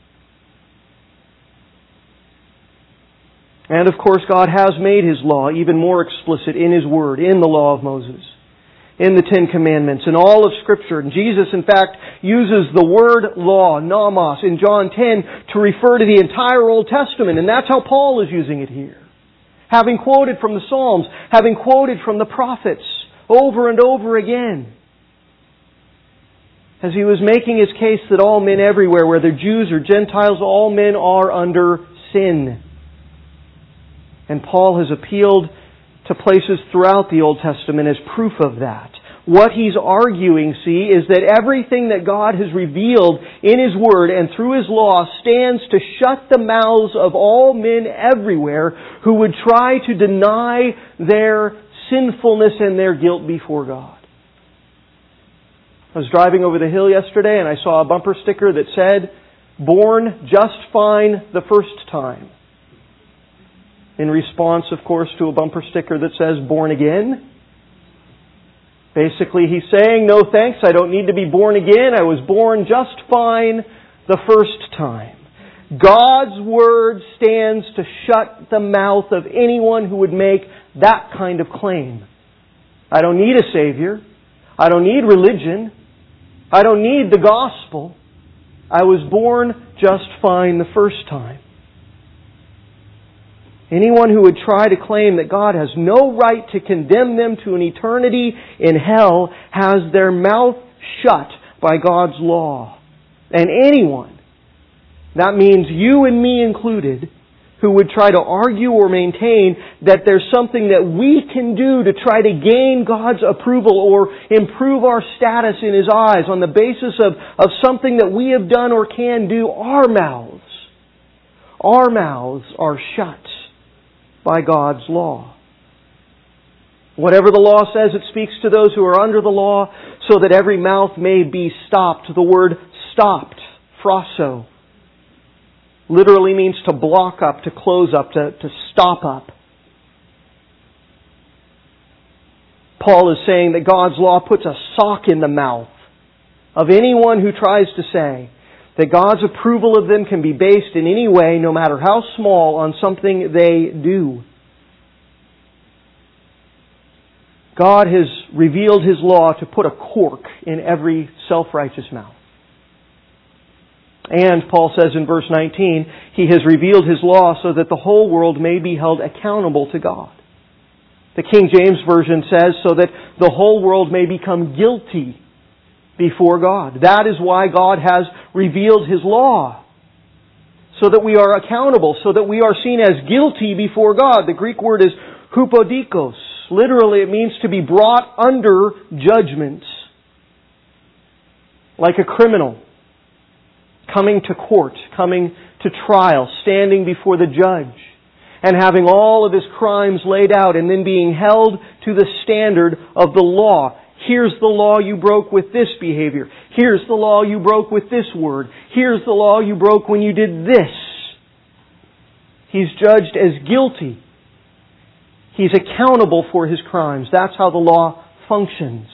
And of course, God has made His law even more explicit in His Word, in the law of Moses, in the Ten Commandments, in all of Scripture. And Jesus, in fact, uses the word law, nomos, in John ten to refer to the entire Old Testament. And that's how Paul is using it here. Having quoted from the Psalms, having quoted from the prophets over and over again. As he was making his case that all men everywhere, whether Jews or Gentiles, all men are under sin. And Paul has appealed to places throughout the Old Testament as proof of that. What he's arguing, see, is that everything that God has revealed in His Word and through His law stands to shut the mouths of all men everywhere who would try to deny their sinfulness and their guilt before God. I was driving over the hill yesterday and I saw a bumper sticker that said, "Born just fine the first time." In response, of course, to a bumper sticker that says, "Born again." Basically, he's saying, no thanks, I don't need to be born again. I was born just fine the first time. God's Word stands to shut the mouth of anyone who would make that kind of claim. I don't need a Savior. I don't need religion. I don't need the gospel. I was born just fine the first time. Anyone who would try to claim that God has no right to condemn them to an eternity in hell has their mouth shut by God's law. And anyone That means you and me included, who would try to argue or maintain that there's something that we can do to try to gain God's approval or improve our status in His eyes on the basis of, of something that we have done or can do. Our mouths, our mouths are shut by God's law. Whatever the law says, it speaks to those who are under the law, so that every mouth may be stopped. The word stopped, phraso, literally means to block up, to close up, to, to stop up. Paul is saying that God's law puts a sock in the mouth of anyone who tries to say that God's approval of them can be based in any way, no matter how small, on something they do. God has revealed His law to put a cork in every self-righteous mouth. And Paul says in verse nineteen, He has revealed His law so that the whole world may be held accountable to God. The King James Version says, so that the whole world may become guilty before God. That is why God has revealed His law. So that we are accountable, so that we are seen as guilty before God. The Greek word is hupodikos. Literally, it means to be brought under judgment. Like a criminal coming to court, coming to trial, standing before the judge, and having all of his crimes laid out, and then being held to the standard of the law. Here's the law you broke with this behavior. Here's the law you broke with this word. Here's the law you broke when you did this. He's judged as guilty. He's accountable for his crimes. That's how the law functions.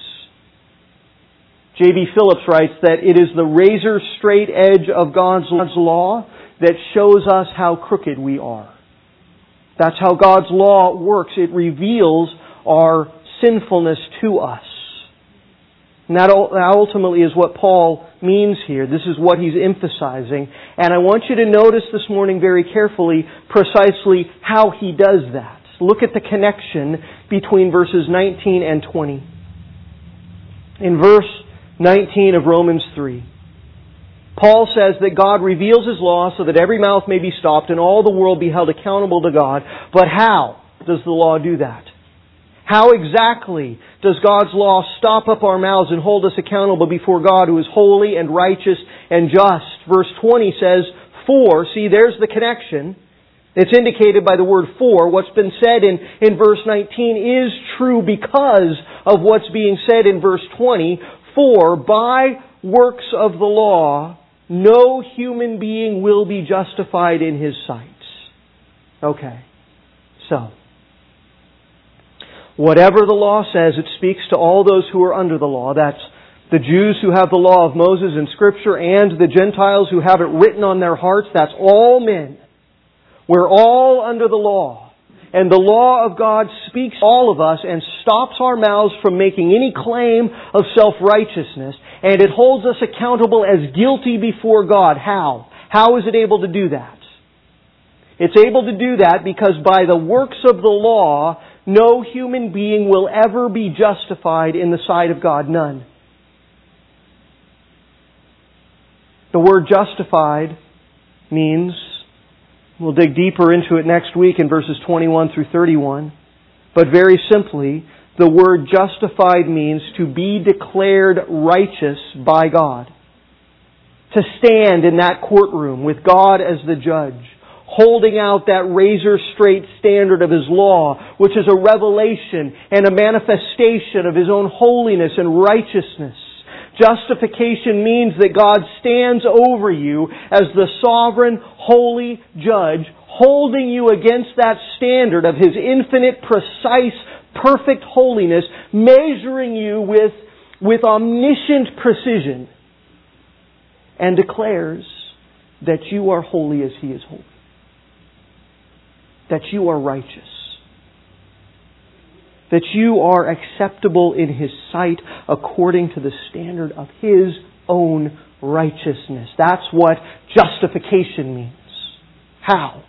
J B Phillips writes that it is the razor-straight edge of God's law that shows us how crooked we are. That's how God's law works. It reveals our sinfulness to us. And that ultimately is what Paul means here. This is what he's emphasizing. And I want you to notice this morning very carefully precisely how he does that. Look at the connection between verses nineteen and twenty. In verse nineteen of Romans three, Paul says that God reveals His law so that every mouth may be stopped and all the world be held accountable to God. But how does the law do that? How exactly does God's law stop up our mouths and hold us accountable before God, who is holy and righteous and just? Verse twenty says, for, see, there's the connection. It's indicated by the word for. What's been said in, in verse nineteen is true because of what's being said in verse twenty. For by works of the law, no human being will be justified in his sight. Okay. So, whatever the law says, it speaks to all those who are under the law. That's the Jews who have the law of Moses in Scripture and the Gentiles who have it written on their hearts. That's all men. We're all under the law. And the law of God speaks to all of us and stops our mouths from making any claim of self-righteousness. And it holds us accountable as guilty before God. How? How is it able to do that? It's able to do that because by the works of the law, no human being will ever be justified in the sight of God. None. The word justified means, we'll dig deeper into it next week in verses twenty-one through thirty-one. But very simply, the word justified means to be declared righteous by God. To stand in that courtroom with God as the judge, holding out that razor-straight standard of His law, which is a revelation and a manifestation of His own holiness and righteousness. Justification means that God stands over you as the sovereign, holy judge, holding you against that standard of His infinite, precise, perfect holiness, measuring you with, with omniscient precision, and declares that you are holy as He is holy. That you are righteous. That you are acceptable in His sight according to the standard of His own righteousness. That's what justification means. How?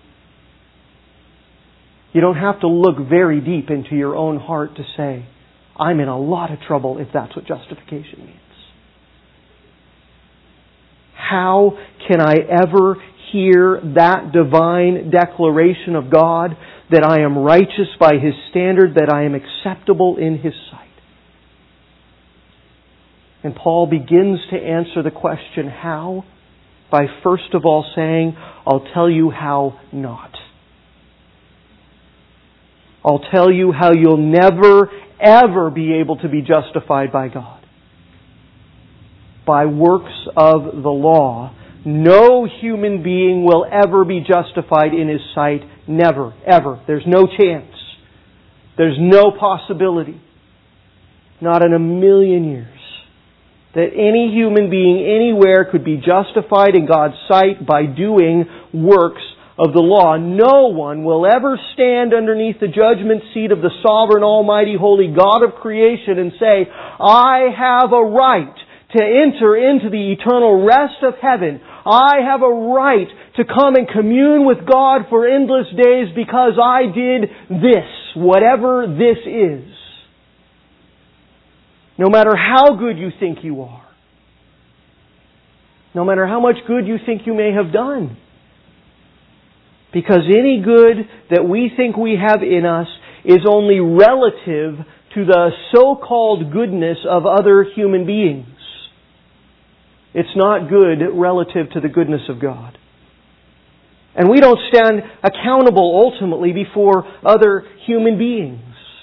You don't have to look very deep into your own heart to say, I'm in a lot of trouble if that's what justification means. How can I ever hear that divine declaration of God that I am righteous by His standard, that I am acceptable in His sight? And Paul begins to answer the question, how? By first of all saying, I'll tell you how not. I'll tell you how you'll never, ever be able to be justified by God. By works of the law, no human being will ever be justified in His sight. Never, ever. There's no chance. There's no possibility. Not in a million years. That any human being anywhere could be justified in God's sight by doing works of the law. No one will ever stand underneath the judgment seat of the sovereign, almighty, holy God of creation and say, I have a right to enter into the eternal rest of heaven. I have a right to come and commune with God for endless days because I did this, whatever this is. No matter how good you think you are. No matter how much good you think you may have done. Because any good that we think we have in us is only relative to the so-called goodness of other human beings. It's not good relative to the goodness of God. And we don't stand accountable ultimately before other human beings.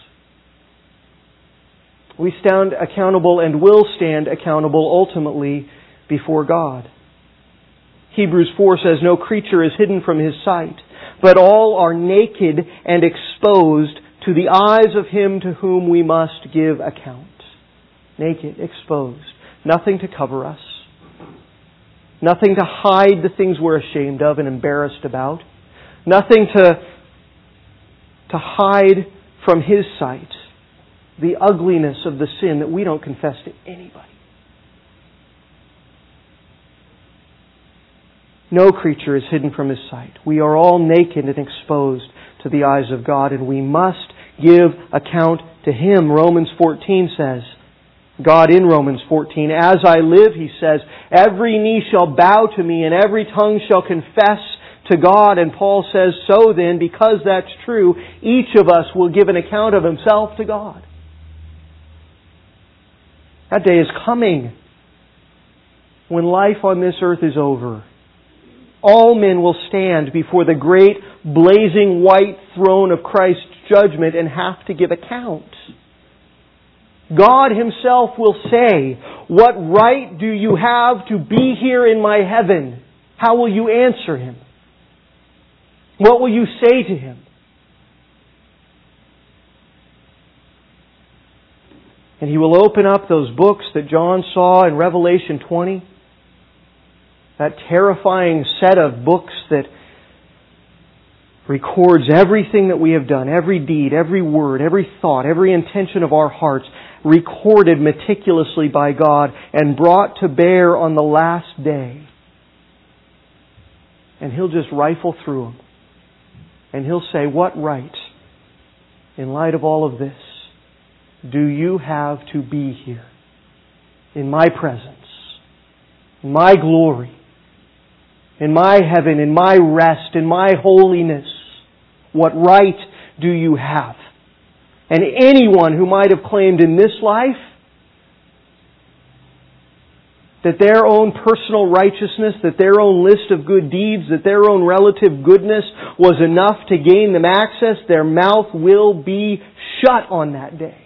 We stand accountable and will stand accountable ultimately before God. Hebrews four says, no creature is hidden from His sight, but all are naked and exposed to the eyes of Him to whom we must give account. Naked, exposed. Nothing to cover us. Nothing to hide the things we're ashamed of and embarrassed about. Nothing to, to hide from His sight. The ugliness of the sin that we don't confess to anybody. No creature is hidden from His sight. We are all naked and exposed to the eyes of God, and we must give account to Him. Romans fourteen says, God in Romans fourteen, as I live, He says, every knee shall bow to Me and every tongue shall confess to God. And Paul says, so then, because that's true, each of us will give an account of himself to God. That day is coming when life on this earth is over. All men will stand before the great blazing white throne of Christ's judgment and have to give account. God Himself will say, what right do you have to be here in my heaven? How will you answer Him? What will you say to Him? And He will open up those books that John saw in Revelation twenty. That terrifying set of books that records everything that we have done, every deed, every word, every thought, every intention of our hearts, recorded meticulously by God and brought to bear on the last day. And He'll just rifle through them. And He'll say, what right, in light of all of this, do you have to be here in my presence, in my glory, in my heaven, in my rest, in my holiness? What right do you have? And anyone who might have claimed in this life that their own personal righteousness, that their own list of good deeds, that their own relative goodness was enough to gain them access, their mouth will be shut on that day.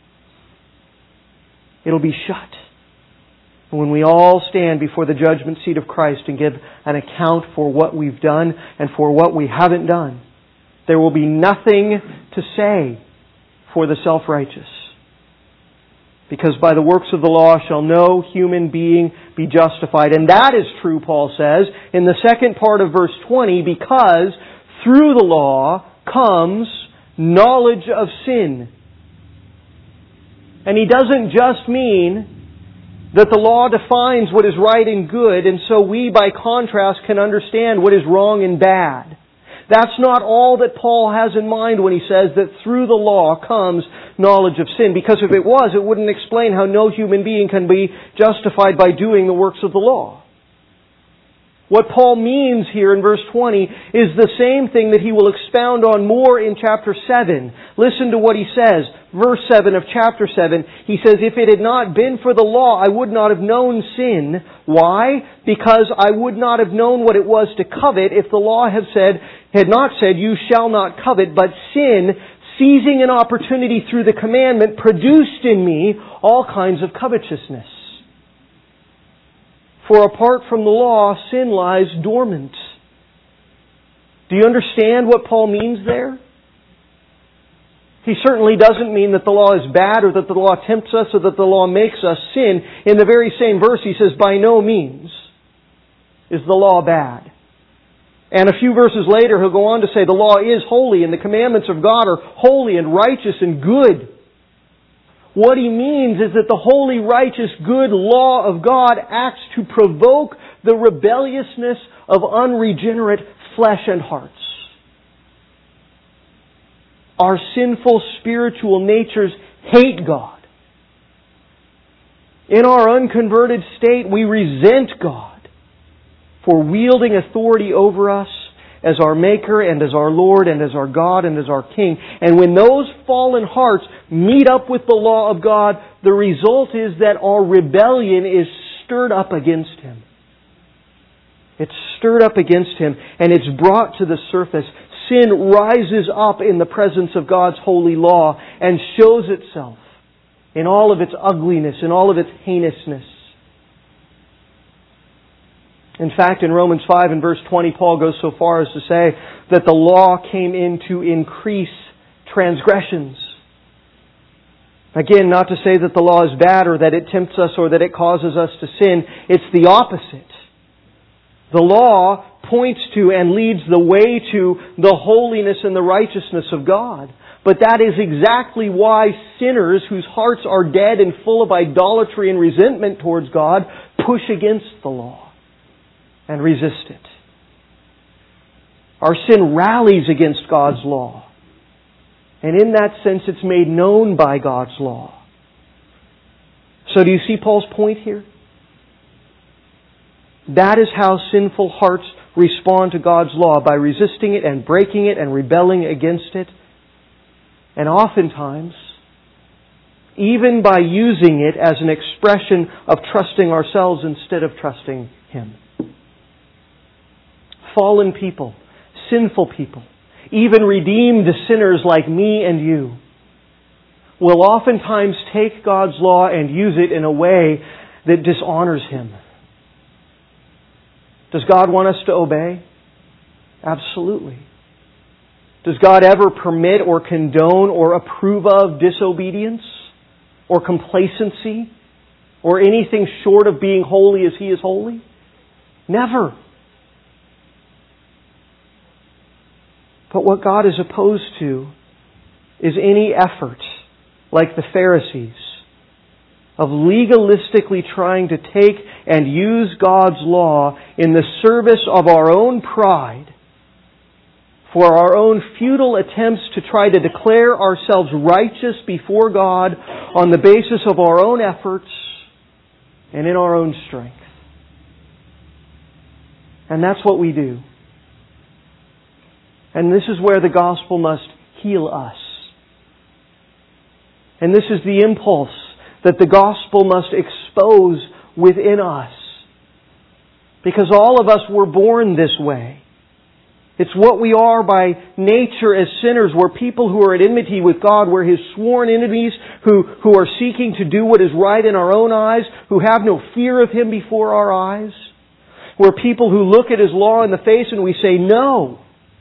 It'll be shut. And when we all stand before the judgment seat of Christ and give an account for what we've done and for what we haven't done, there will be nothing to say for the self-righteous. Because by the works of the law shall no human being be justified. And that is true, Paul says, in the second part of verse twenty, because through the law comes knowledge of sin. And he doesn't just mean that the law defines what is right and good, and so we, by contrast, can understand what is wrong and bad. That's not all that Paul has in mind when he says that through the law comes knowledge of sin. Because if it was, it wouldn't explain how no human being can be justified by doing the works of the law. What Paul means here in verse twenty is the same thing that he will expound on more in chapter seven. Listen to what he says. Verse seven of chapter seven. He says, "If it had not been for the law, I would not have known sin." Why? Because I would not have known what it was to covet if the law had said, had not said, "You shall not covet," but sin, seizing an opportunity through the commandment, produced in me all kinds of covetousness. For apart from the law, sin lies dormant. Do you understand what Paul means there? He certainly doesn't mean that the law is bad or that the law tempts us or that the law makes us sin. In the very same verse he says, by no means is the law bad. And a few verses later he'll go on to say the law is holy and the commandments of God are holy and righteous and good. What he means is that the holy, righteous, good law of God acts to provoke the rebelliousness of unregenerate flesh and hearts. Our sinful spiritual natures hate God. In our unconverted state, we resent God for wielding authority over us as our Maker and as our Lord and as our God and as our King. And when those fallen hearts meet up with the law of God, the result is that our rebellion is stirred up against Him. It's stirred up against Him and it's brought to the surface. Sin rises up in the presence of God's holy law and shows itself in all of its ugliness, in all of its heinousness. In fact, in Romans five and verse twenty, Paul goes so far as to say that the law came in to increase transgressions. Again, not to say that the law is bad or that it tempts us or that it causes us to sin. It's the opposite. The law points to and leads the way to the holiness and the righteousness of God. But that is exactly why sinners whose hearts are dead and full of idolatry and resentment towards God push against the law and resist it. Our sin rallies against God's law. And in that sense, it's made known by God's law. So do you see Paul's point here? That is how sinful hearts respond to God's law, by resisting it and breaking it and rebelling against it. And oftentimes, even by using it as an expression of trusting ourselves instead of trusting Him. Fallen people, sinful people, even redeemed sinners like me and you, will oftentimes take God's law and use it in a way that dishonors Him. Does God want us to obey? Absolutely. Does God ever permit or condone or approve of disobedience or complacency or anything short of being holy as He is holy? Never. But what God is opposed to is any effort, like the Pharisees, of legalistically trying to take and use God's law in the service of our own pride, for our own futile attempts to try to declare ourselves righteous before God on the basis of our own efforts and in our own strength. And that's what we do. And this is where the gospel must heal us. And this is the impulse that the gospel must expose within us. Because all of us were born this way. It's what we are by nature as sinners. We're people who are at enmity with God. We're His sworn enemies who, who are seeking to do what is right in our own eyes, who have no fear of Him before our eyes. We're people who look at His law in the face and we say no.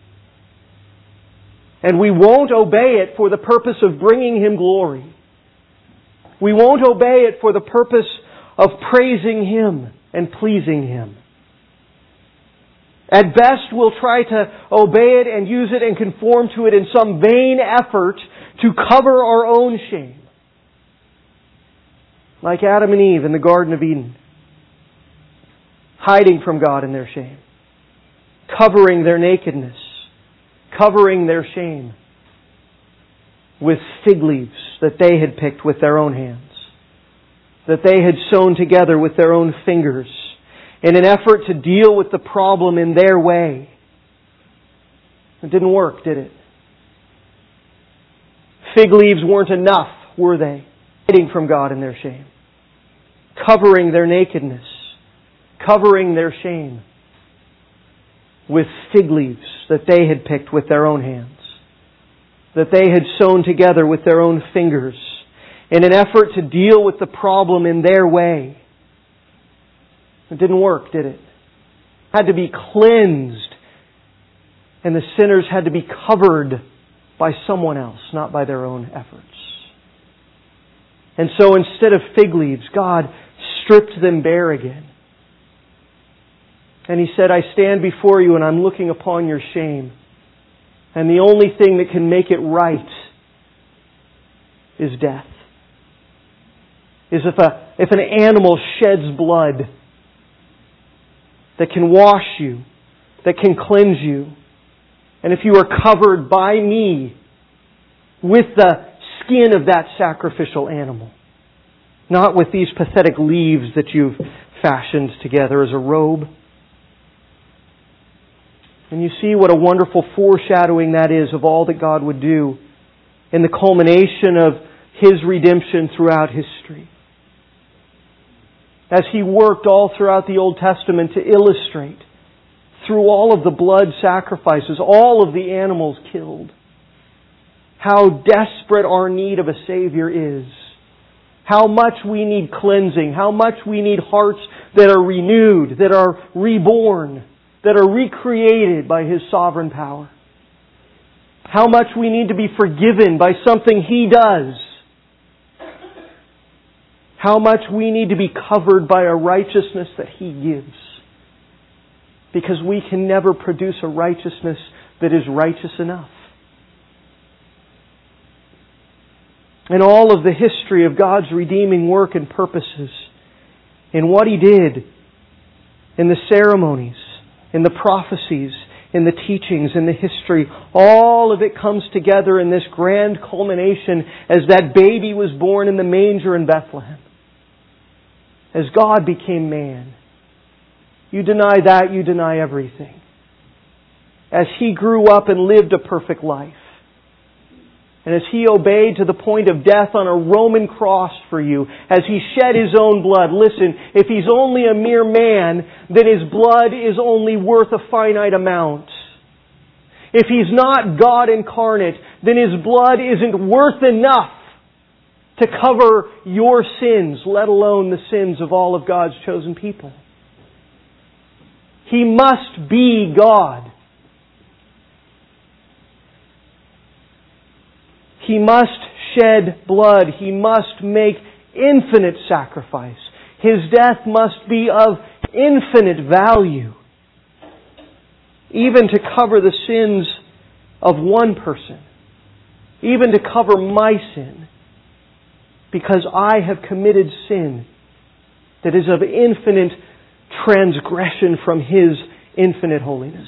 And we won't obey it for the purpose of bringing Him glory. We won't obey it for the purpose of praising Him and pleasing Him. At best, we'll try to obey it and use it and conform to it in some vain effort to cover our own shame. Like Adam and Eve in the Garden of Eden. Hiding from God in their shame. Covering their nakedness. Covering their shame with fig leaves that they had picked with their own hands, that they had sewn together with their own fingers, in an effort to deal with the problem in their way. It didn't work, did it? Fig leaves weren't enough, were they? Hiding from God in their shame. Covering their nakedness. Covering their shame with fig leaves that they had picked with their own hands. That they had sewn together with their own fingers in an effort to deal with the problem in their way. It didn't work, did it? It had to be cleansed. And the sinners had to be covered by someone else, not by their own efforts. And so instead of fig leaves, God stripped them bare again. And He said, I stand before you and I'm looking upon your shame. And the only thing that can make it right is death. Is if a if an animal sheds blood that can wash you, that can cleanse you, and if you are covered by me with the skin of that sacrificial animal, not with these pathetic leaves that you've fashioned together as a robe. And you see what a wonderful foreshadowing that is of all that God would do in the culmination of His redemption throughout history. As He worked all throughout the Old Testament to illustrate, through all of the blood sacrifices, all of the animals killed, how desperate our need of a Savior is. How much we need cleansing. How much we need hearts that are renewed, that are reborn, that are recreated by His sovereign power. How much we need to be forgiven by something He does. How much we need to be covered by a righteousness that He gives. Because we can never produce a righteousness that is righteous enough. In all of the history of God's redeeming work and purposes, in what He did, in the ceremonies, in the prophecies, in the teachings, in the history, all of it comes together in this grand culmination as that baby was born in the manger in Bethlehem. As God became man. You deny that, you deny everything. As He grew up and lived a perfect life. And as He obeyed to the point of death on a Roman cross for you, as He shed His own blood, listen, if He's only a mere man, then His blood is only worth a finite amount. If He's not God incarnate, then His blood isn't worth enough to cover your sins, let alone the sins of all of God's chosen people. He must be God. He must shed blood. He must make infinite sacrifice. His death must be of infinite value. Even to cover the sins of one person. Even to cover my sin. Because I have committed sin that is of infinite transgression from His infinite holiness.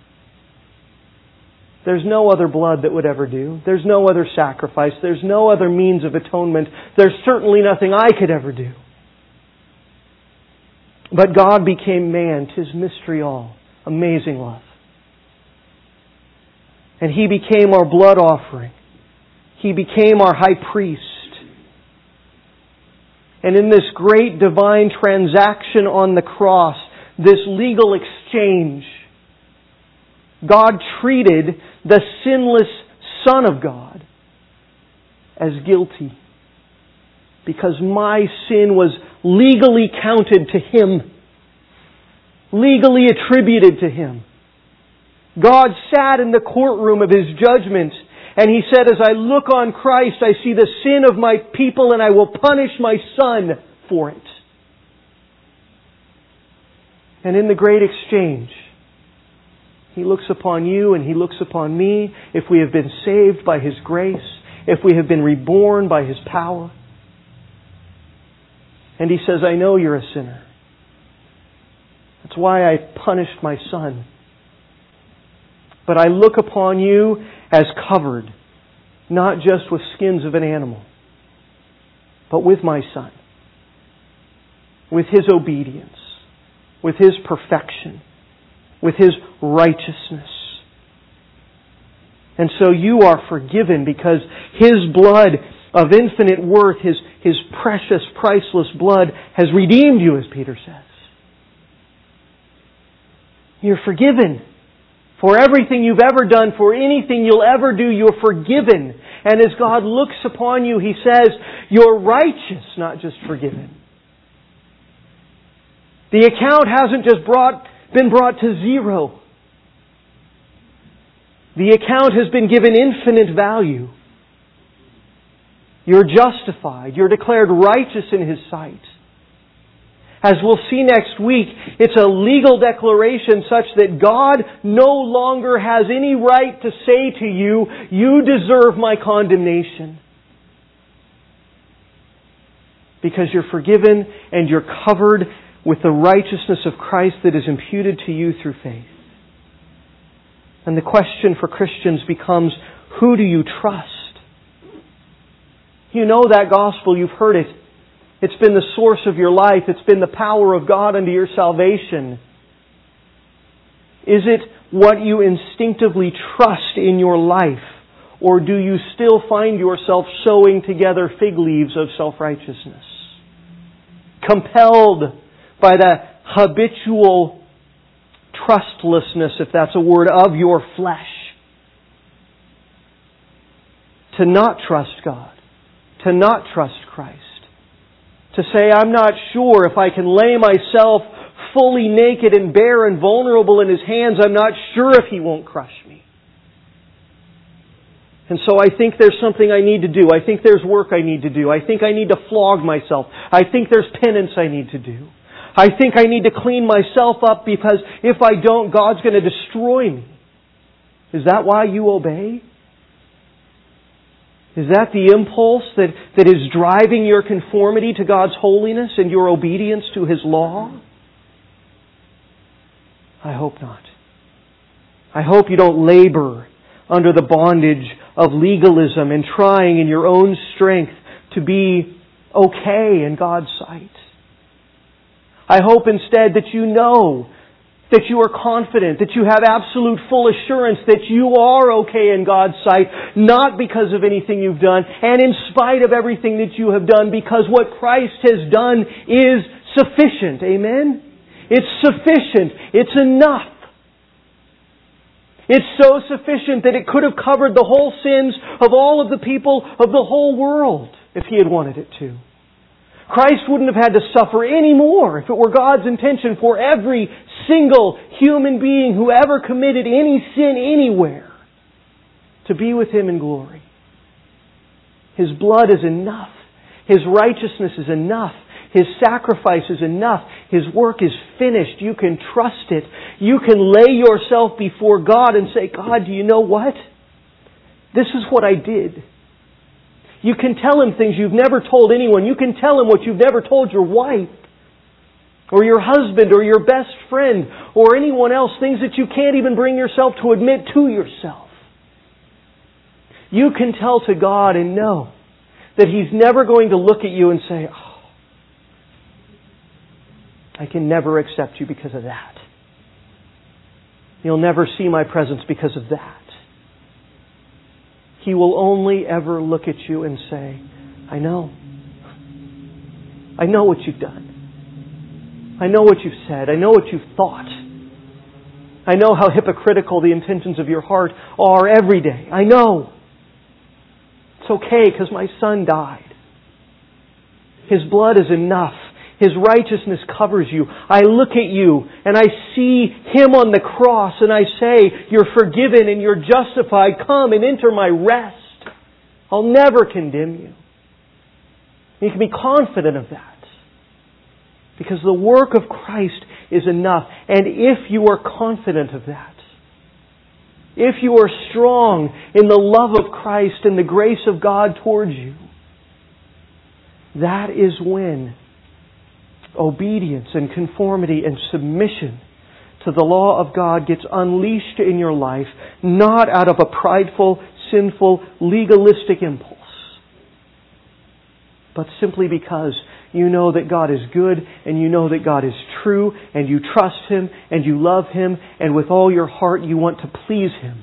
There's no other blood that would ever do. There's no other sacrifice. There's no other means of atonement. There's certainly nothing I could ever do. But God became man. 'Tis mystery all. Amazing love. And He became our blood offering. He became our high priest. And in this great divine transaction on the cross, this legal exchange, God treated the sinless Son of God as guilty. Because my sin was legally counted to Him. Legally attributed to Him. God sat in the courtroom of His judgment and He said, as I look on Christ, I see the sin of my people and I will punish my Son for it. And in the great exchange, He looks upon you and He looks upon me, if we have been saved by His grace, if we have been reborn by His power. And He says, I know you're a sinner. That's why I punished my Son. But I look upon you as covered, not just with skins of an animal, but with my Son, with His obedience, with His perfection, with His righteousness. And so you are forgiven because His blood of infinite worth, His, His precious, priceless blood, has redeemed you, as Peter says. You're forgiven. For everything you've ever done, for anything you'll ever do, you're forgiven. And as God looks upon you, He says, you're righteous, not just forgiven. The account hasn't just brought, been brought to zero. The account has been given infinite value. You're justified. You're declared righteous in His sight. As we'll see next week, it's a legal declaration such that God no longer has any right to say to you, you deserve my condemnation. Because you're forgiven and you're covered with the righteousness of Christ that is imputed to you through faith. And the question for Christians becomes, who do you trust? You know that gospel, you've heard it. It's been the source of your life. It's been the power of God unto your salvation. Is it what you instinctively trust in your life? Or do you still find yourself sewing together fig leaves of self-righteousness? Compelled by the habitual trustlessness, if that's a word, of your flesh. To not trust God. To not trust Christ. To say, I'm not sure if I can lay myself fully naked and bare and vulnerable in His hands. I'm not sure if He won't crush me. And so I think there's something I need to do. I think there's work I need to do. I think I need to flog myself. I think there's penance I need to do. I think I need to clean myself up because if I don't, God's going to destroy me. Is that why you obey? Is that the impulse that, that is driving your conformity to God's holiness and your obedience to His law? I hope not. I hope you don't labor under the bondage of legalism and trying in your own strength to be okay in God's sight. I hope instead that you know, that you are confident, that you have absolute full assurance that you are okay in God's sight, not because of anything you've done, and in spite of everything that you have done, because what Christ has done is sufficient. Amen? It's sufficient. It's enough. It's so sufficient that it could have covered the whole sins of all of the people of the whole world if He had wanted it to. Christ wouldn't have had to suffer any more if it were God's intention for every single human being who ever committed any sin anywhere to be with Him in glory. His blood is enough. His righteousness is enough. His sacrifice is enough. His work is finished. You can trust it. You can lay yourself before God and say, God, do you know what? This is what I did. You can tell Him things you've never told anyone. You can tell Him what you've never told your wife or your husband or your best friend or anyone else, things that you can't even bring yourself to admit to yourself. You can tell to God and know that He's never going to look at you and say, oh, I can never accept you because of that. You'll never see my presence because of that. He will only ever look at you and say, I know. I know what you've done. I know what you've said. I know what you've thought. I know how hypocritical the intentions of your heart are every day. I know. It's okay because my Son died. His blood is enough. His righteousness covers you. I look at you and I see Him on the cross and I say, you're forgiven and you're justified. Come and enter my rest. I'll never condemn you. You can be confident of that. Because the work of Christ is enough. And if you are confident of that, if you are strong in the love of Christ and the grace of God towards you, that is when obedience and conformity and submission to the law of God gets unleashed in your life, not out of a prideful, sinful, legalistic impulse, but simply because you know that God is good, and you know that God is true, and you trust Him, and you love Him, and with all your heart you want to please Him.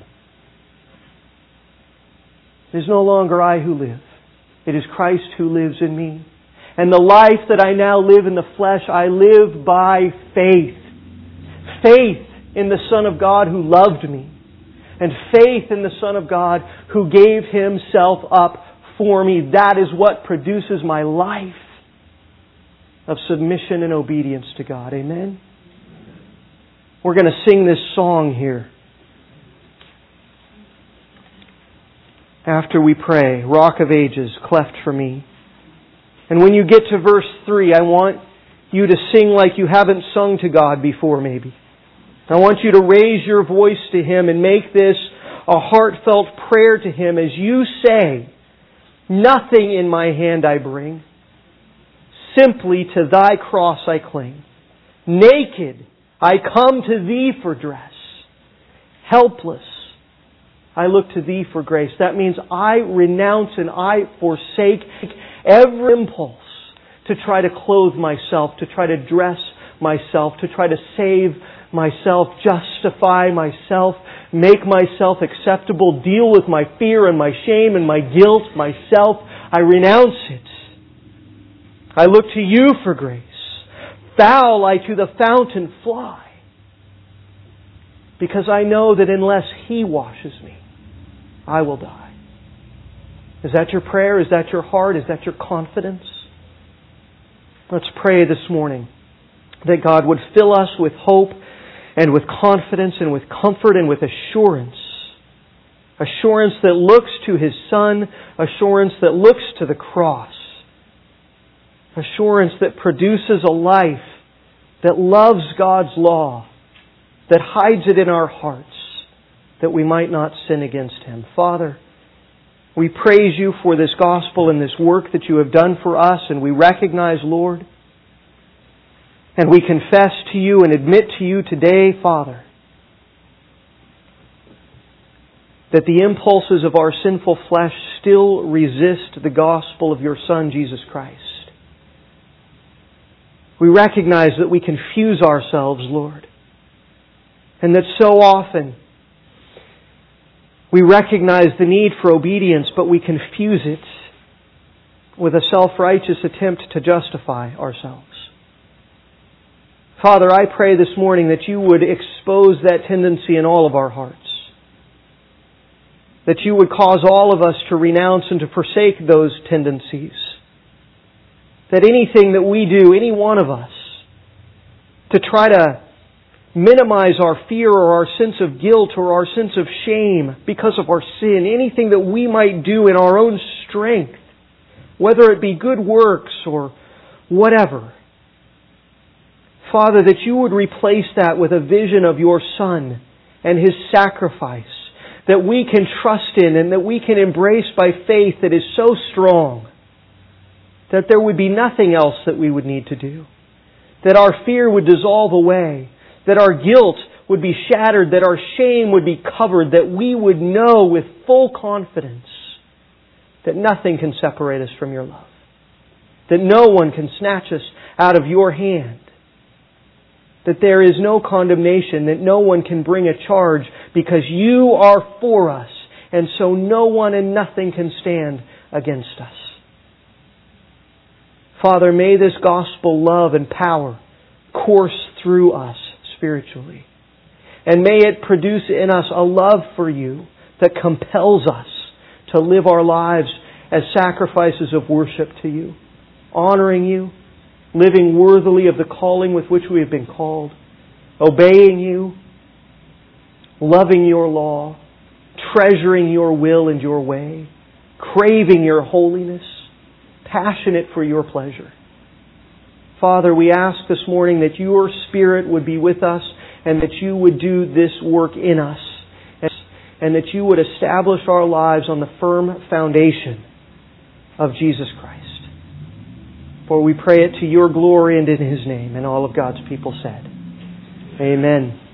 It is no longer I who live. It is Christ who lives in me. And the life that I now live in the flesh, I live by faith. Faith in the Son of God who loved me. And faith in the Son of God who gave Himself up for me. That is what produces my life of submission and obedience to God. Amen? We're going to sing this song here after we pray, Rock of Ages, cleft for me. And when you get to verse three, I want you to sing like you haven't sung to God before maybe. I want you to raise your voice to Him and make this a heartfelt prayer to Him as you say, nothing in my hand I bring, simply to Thy cross I cling. Naked I come to Thee for dress. Helpless I look to Thee for grace. That means I renounce and I forsake every impulse to try to clothe myself, to try to dress myself, to try to save myself, justify myself, make myself acceptable, deal with my fear and my shame and my guilt myself. I renounce it. I look to You for grace. Foul I to the fountain fly, because I know that unless He washes me, I will die. Is that your prayer? Is that your heart? Is that your confidence? Let's pray this morning that God would fill us with hope and with confidence and with comfort and with assurance. Assurance that looks to His Son. Assurance that looks to the cross. Assurance that produces a life that loves God's law, that hides it in our hearts, that we might not sin against Him. Father, we praise You for this gospel and this work that You have done for us, and we recognize, Lord, and we confess to You and admit to You today, Father, that the impulses of our sinful flesh still resist the gospel of Your Son, Jesus Christ. We recognize that we confuse ourselves, Lord, and that so often we recognize the need for obedience, but we confuse it with a self-righteous attempt to justify ourselves. Father, I pray this morning that You would expose that tendency in all of our hearts. That You would cause all of us to renounce and to forsake those tendencies. That anything that we do, any one of us, to try to minimize our fear or our sense of guilt or our sense of shame because of our sin, anything that we might do in our own strength, whether it be good works or whatever, Father, that You would replace that with a vision of Your Son and His sacrifice that we can trust in and that we can embrace by faith that is so strong that there would be nothing else that we would need to do. That our fear would dissolve away. That our guilt would be shattered. That our shame would be covered. That we would know with full confidence that nothing can separate us from Your love. That no one can snatch us out of Your hand. That there is no condemnation. That no one can bring a charge because You are for us. And so no one and nothing can stand against us. Father, may this gospel love and power course through us spiritually. And may it produce in us a love for You that compels us to live our lives as sacrifices of worship to You, honoring You, living worthily of the calling with which we have been called, obeying You, loving Your law, treasuring Your will and Your way, craving Your holiness, passionate for Your pleasure. Father, we ask this morning that Your Spirit would be with us and that You would do this work in us and that You would establish our lives on the firm foundation of Jesus Christ. For we pray it to Your glory and in His name, and all of God's people said, Amen.